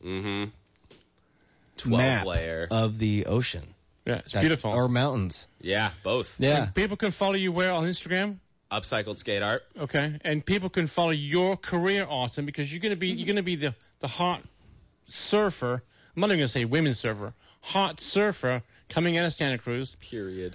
12 layer of the ocean. Yeah, it's beautiful. Or mountains. Yeah, both. Yeah. And people can follow you where on Instagram? Upcycled Skate Art. Okay, and people can follow your career, Austin, because you're gonna be the hot surfer. I'm not even gonna say women's surfer, hot surfer coming out of Santa Cruz. Period.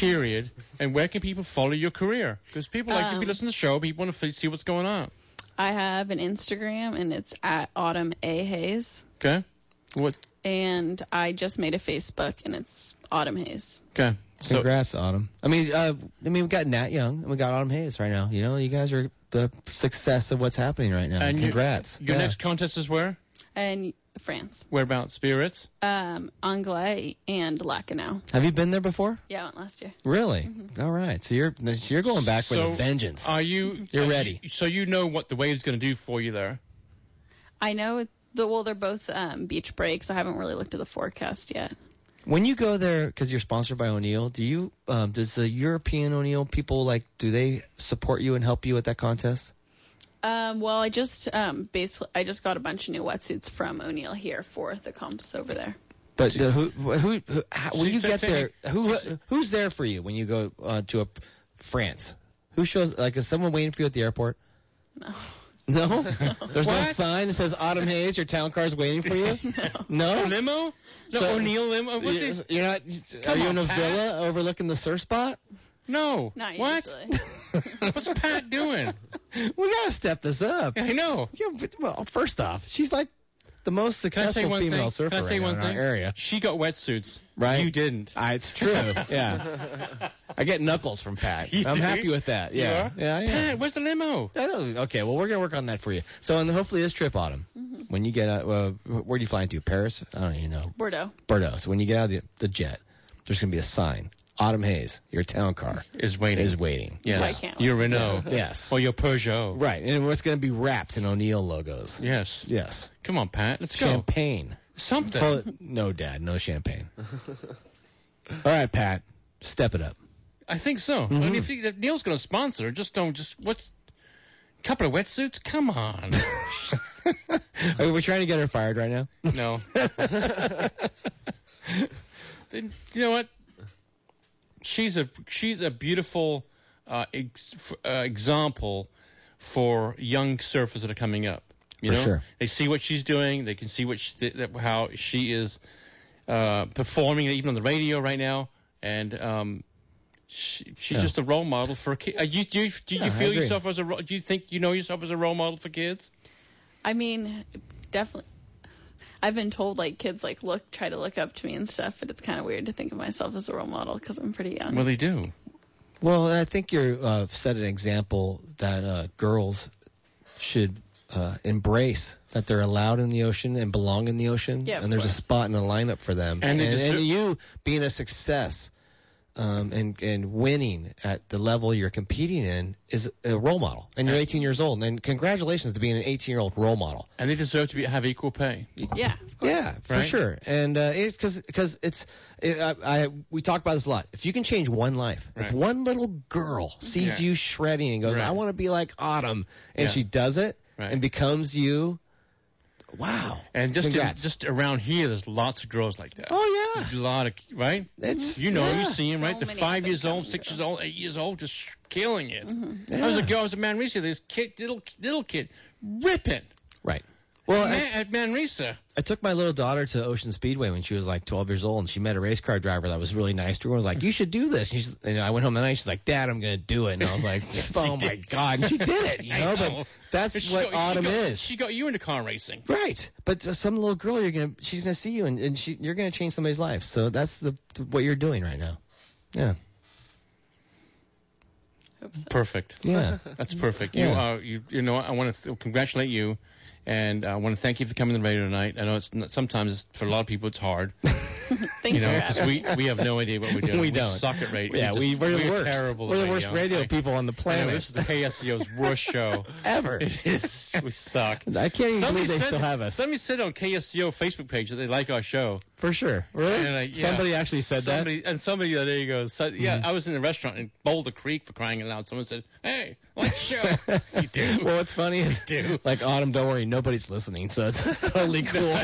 And where can people follow your career? Because people like to be listening to the show. People want to see what's going on. I have an Instagram, and it's at Autumn A. Hayes. Okay. What? And I just made a Facebook, and it's Autumn Hayes. Okay. Congrats, Autumn. I mean, we've got Nat Young and we got Autumn Hayes right now. You guys are the success of what's happening right now. And congrats. Your next contest is where? In France. Whereabouts? Biarritz? Anglet and Lacanau. Have you been there before? Yeah, I went last year. Really? Mm-hmm. All right. So you're going back with a vengeance. You're ready. So you know what the wave's going to do for you there. I know. They're both beach breaks. I haven't really looked at the forecast yet. When you go there, because you're sponsored by O'Neill, does the European O'Neill people do they support you and help you at that contest? Well, I just got a bunch of new wetsuits from O'Neill here for the comps over there. But when you get there, who's there for you when you go to France? Who shows? Is someone waiting for you at the airport? No. No? There's no sign that says Autumn Hayes, your town car's waiting for you? No. Limo? No, O'Neill limo? You're not. Are you in a villa overlooking the surf spot? No. Not what? usually. What's Pat doing? We gotta step this up. I know. Well, first off, she's like the most successful female surfer in our area. She got wetsuits. Right? You didn't. It's true. Yeah. I get knuckles from Pat. I'm happy with that. Yeah. Yeah. Pat, where's the limo? I know. Okay. Well, we're gonna work on that for you. So, and hopefully this trip, Autumn, when you get out, where do you fly into? Paris? I don't even know. Bordeaux. So when you get out of the jet, there's gonna be a sign. Autumn Hayes, your town car is waiting. Yes. I can't your Renault. Yes. Or your Peugeot. Right. And it's going to be wrapped in O'Neill logos. Yes. Come on, Pat. Let's go. Champagne. Something. No, Dad. No champagne. All right, Pat. Step it up. I think so. I mean, if Neil's going to sponsor, what's a couple of wetsuits? Come on. Are we trying to get her fired right now? No. You know what? she's a beautiful example for young surfers that are coming up. You know, sure. They see what she's doing. They can see how she is performing, even on the radio right now, and she's just a role model for kids. Do you feel yourself as do you think you know yourself as a role model for kids? I mean, definitely. I've been told like kids like try to look up to me and stuff, but it's kind of weird to think of myself as a role model because I'm pretty young. Well, they do. Well, I think you set an example that girls should embrace that they're allowed in the ocean and belong in the ocean, and there's a spot in a lineup for them. And you being a success and winning at the level you're competing in is a role model. And you're 18 years old. And congratulations to being an 18-year-old role model. And they deserve to have equal pay. Yeah, of course. Yeah, for sure. And it's because we talk about this a lot. If you can change one life, if one little girl sees you shredding and goes, I want to be like Autumn, and she does it and becomes you, wow. And just around here, there's lots of girls like that. Oh, yeah. There's a lot of, right? You see them, right? They're 5 years old, 6 years old, 8 years old, just killing it. Mm-hmm. I was a girl, I was a Manresa, this kid, little kid, ripping. Right. Well, at Manresa. I took my little daughter to Ocean Speedway when she was like 12 years old, and she met a race car driver that was really nice to her. I was like, you should do this. And I went home that night. She's like, Dad, I'm going to do it. And I was like, oh, my God. And she did it, you know? But that's what Autumn is. She got you into car racing. Right. But some little girl, she's going to see you, and you're going to change somebody's life. So that's what you're doing right now. Yeah. Perfect. Yeah. That's perfect. Yeah. You know, I want to congratulate you. And I want to thank you for coming to the radio tonight. I know sometimes for a lot of people it's hard. Thanks for because we have no idea what we're doing. We don't. Suck at radio. Yeah, we're the worst. Terrible. We're the worst radio people on the planet. This is the KSCO's worst show ever. It is. We suck. I can't even believe they still have us. Somebody said on KSCO Facebook page that they like our show. For sure. Really? And, somebody actually said that? And somebody the other day goes, I was in a restaurant in Boulder Creek, for crying out loud. Someone said, hey, I like the show. You do. Well, what's funny is, like, Autumn, don't worry, nobody's listening, so it's totally cool.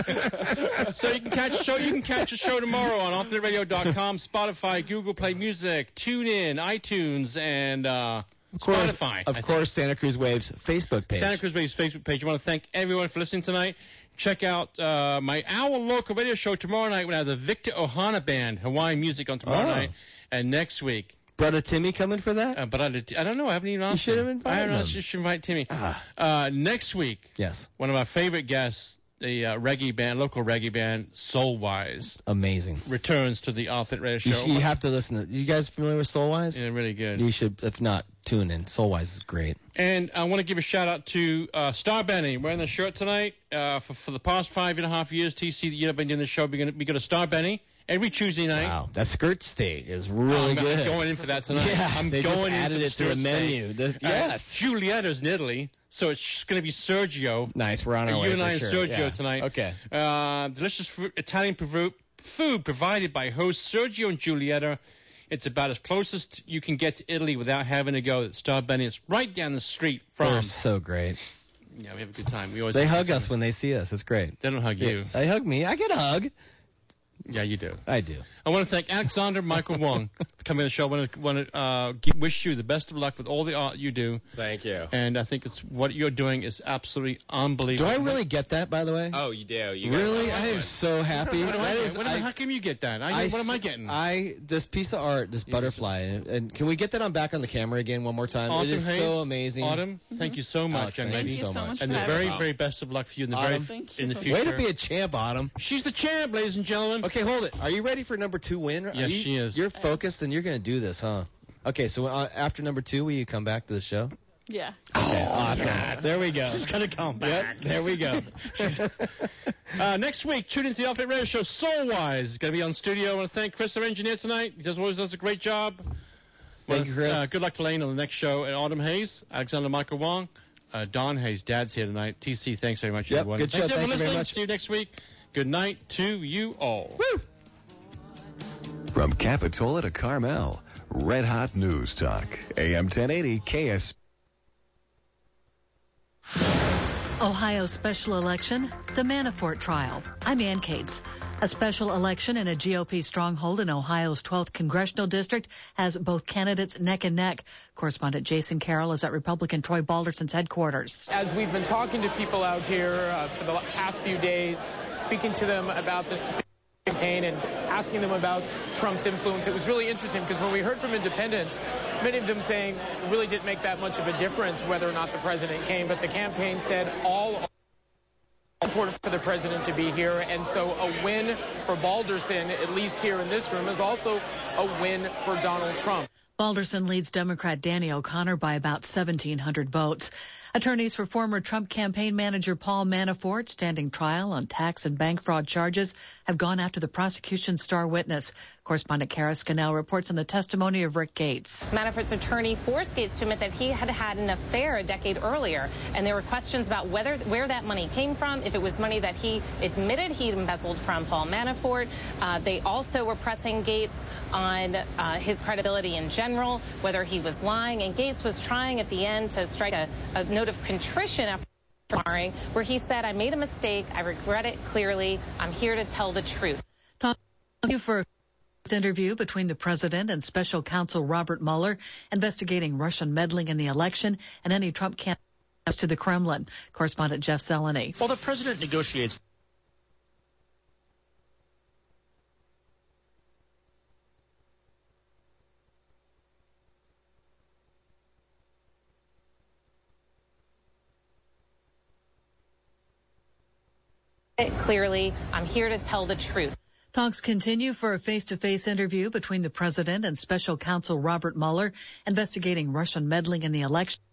So you can catch the show tomorrow on offthelipradio.com, Spotify, Google Play Music, TuneIn, iTunes, and Spotify. Of course, Santa Cruz Waves Facebook page. Santa Cruz Waves Facebook page. I want to thank everyone for listening tonight. Check out our local radio show tomorrow night. We have the Victor Ohana Band, Hawaiian music on tomorrow night. And next week. Brother Timmy coming for that? I don't know. I haven't even asked You should have invited him. I don't know. You should invite Timmy. Next week, one of our favorite guests, the local reggae band, Soulwise. Amazing. Returns to the Off It Radio Show. You have to listen to. You guys familiar with Soulwise? Yeah, really good. You should, if not, tune in. Soulwise is great. And I want to give a shout out to Star Benny wearing the shirt tonight. For the past 5.5 years, TC, that you've been doing the show, we go to Star Benny every Tuesday night. Wow, that skirt steak is really good. I'm going in for that tonight. Yeah, they just added it to the menu. Yes. Julieta's in Italy, so it's just going to be Sergio. Nice, we're on our way. You and I and Sergio tonight. Okay. Delicious Italian food provided by hosts Sergio and Giulietta. It's about as close as you can get to Italy without having to go. Star Benny is right down the street from. They're so great. Yeah, we have a good time. They hug us when they see us. It's great. They don't hug you. They hug me. I get a hug. Yeah, you do. I do. I want to thank Alexander Michael Wong for coming on the show. I want to wish you the best of luck with all the art you do. Thank you. And I think what you're doing is absolutely unbelievable. Do I really get that, by the way? Oh, you do. Really? I am so happy. How come you get that? What am I getting? This piece of art, this butterfly, and can we get that back on the camera again one more time? Autumn it is Hayes, so amazing. Autumn, thank you so much, young lady. Thank you so much. And the very, very best of luck for you in the future. Way to be a champ, Autumn. She's the champ, ladies and gentlemen. Okay, hold it. Are you ready for number 2 win? Yes, she is. You're focused and you're going to do this, huh? Okay, so after number 2, will you come back to the show? Yeah. Okay, awesome. Yes. There we go. She's going to come back. Yep, there we go. Next week, tune into the Off It Radio Show. Soulwise is going to be on studio. I want to thank Chris, our engineer, tonight. He always does a great job. Thank you, Chris. Good luck to Lane on the next show. And Autumn Hayes, Alexander Michael Wong, Don Hayes, Dad's here tonight. TC, thanks very much, everyone. Good show. Thanks, Thank you very listening. much. See you next week. Good night to you all. Woo! From Capitola to Carmel, Red Hot News Talk, AM 1080 KS. Ohio special election, the Manafort trial. I'm Ann Cates. A special election in a GOP stronghold in Ohio's 12th congressional district has both candidates neck and neck. Correspondent Jason Carroll is at Republican Troy Balderson's headquarters. As we've been talking to people out here for the past few days, speaking to them about this particular campaign and asking them about Trump's influence, it was really interesting because when we heard from independents, many of them saying it really didn't make that much of a difference whether or not the president came, but the campaign said all important for the president to be here, and so a win for Balderson, at least here in this room, is also a win for Donald Trump. Balderson leads Democrat Danny O'Connor by about 1,700 votes. Attorneys for former Trump campaign manager Paul Manafort, standing trial on tax and bank fraud charges, have gone after the prosecution's star witness. Correspondent Kara Scannell reports on the testimony of Rick Gates. Manafort's attorney forced Gates to admit that he had had an affair a decade earlier, and there were questions about where that money came from, if it was money that he admitted he'd embezzled from Paul Manafort. They also were pressing Gates on his credibility in general, whether he was lying, and Gates was trying at the end to strike a note of contrition after sparring, where he said, "I made a mistake, I regret it clearly, I'm here to tell the truth." Thank you for an interview between the president and special counsel Robert Mueller investigating Russian meddling in the election and any Trump candidates to the Kremlin. Correspondent Jeff Zeleny. While the president negotiates clearly, I'm here to tell the truth. Talks continue for a face-to-face interview between the president and special counsel Robert Mueller investigating Russian meddling in the election.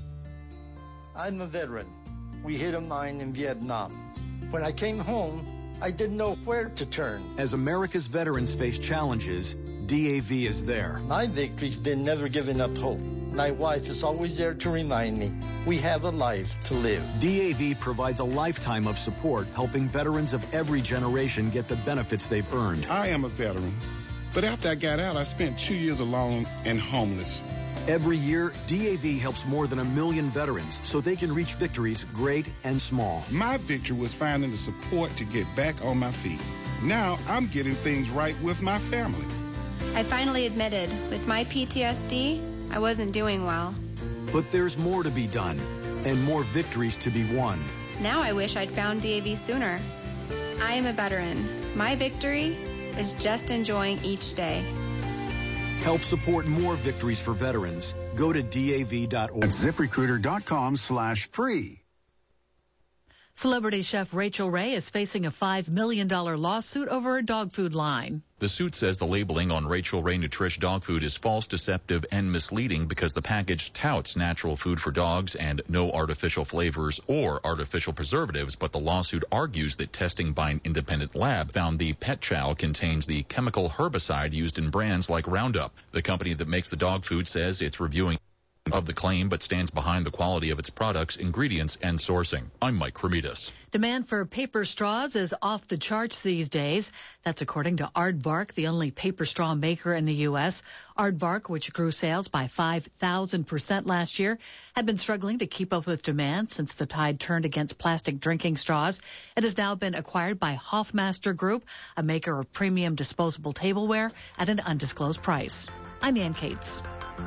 I'm a veteran. We hit a mine in Vietnam. When I came home, I didn't know where to turn. As America's veterans face challenges, DAV is there. My victory's been never giving up hope. My wife is always there to remind me we have a life to live. DAV provides a lifetime of support, helping veterans of every generation get the benefits they've earned. I am a veteran, but after I got out, I spent 2 years alone and homeless. Every year, DAV helps more than 1 million veterans so they can reach victories great and small. My victory was finding the support to get back on my feet. Now I'm getting things right with my family. I finally admitted, with my PTSD, I wasn't doing well. But there's more to be done and more victories to be won. Now I wish I'd found DAV sooner. I am a veteran. My victory is just enjoying each day. Help support more victories for veterans. Go to DAV.org. At ZipRecruiter.com/free. Celebrity chef Rachel Ray is facing a $5 million lawsuit over a dog food line. The suit says the labeling on Rachel Ray Nutrish dog food is false, deceptive, and misleading because the package touts natural food for dogs and no artificial flavors or artificial preservatives, but the lawsuit argues that testing by an independent lab found the pet chow contains the chemical herbicide used in brands like Roundup. The company that makes the dog food says it's reviewing of the claim, but stands behind the quality of its products, ingredients, and sourcing. I'm Mike Cremidas. Demand for paper straws is off the charts these days. That's according to Aardvark, the only paper straw maker in the U.S. Aardvark, which grew sales by 5,000% last year, had been struggling to keep up with demand since the tide turned against plastic drinking straws. It has now been acquired by Hoffmaster Group, a maker of premium disposable tableware, at an undisclosed price. I'm Ann Cates.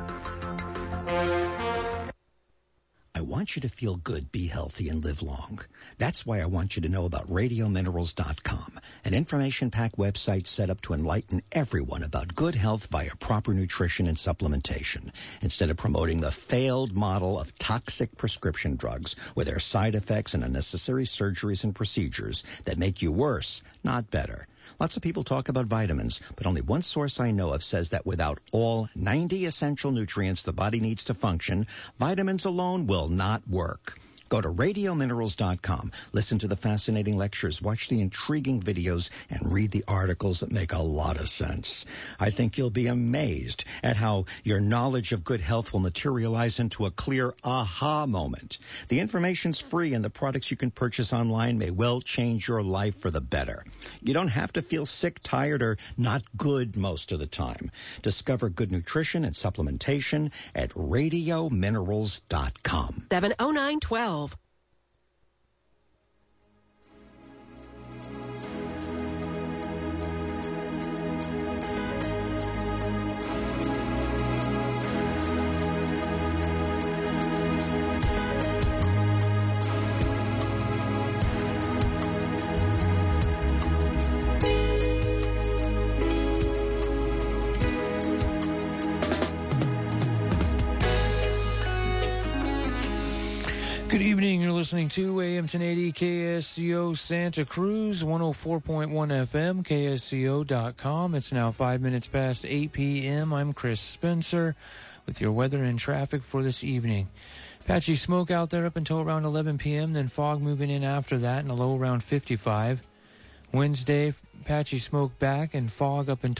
I want you to feel good, be healthy, and live long. That's why I want you to know about RadioMinerals.com, an information-packed website set up to enlighten everyone about good health via proper nutrition and supplementation, instead of promoting the failed model of toxic prescription drugs with their side effects and unnecessary surgeries and procedures that make you worse, not better. Lots of people talk about vitamins, but only one source I know of says that without all 90 essential nutrients the body needs to function, vitamins alone will not work. Go to RadioMinerals.com, listen to the fascinating lectures, watch the intriguing videos, and read the articles that make a lot of sense. I think you'll be amazed at how your knowledge of good health will materialize into a clear aha moment. The information's free, and the products you can purchase online may well change your life for the better. You don't have to feel sick, tired, or not good most of the time. Discover good nutrition and supplementation at RadioMinerals.com. 70912. Good evening. You're listening to AM 1080 KSCO Santa Cruz, 104.1 FM, KSCO.com. It's now 5 minutes past 8 p.m. I'm Chris Spencer with your weather and traffic for this evening. Patchy smoke out there up until around 11 p.m., then fog moving in after that and a low around 55. Wednesday, patchy smoke back and fog up until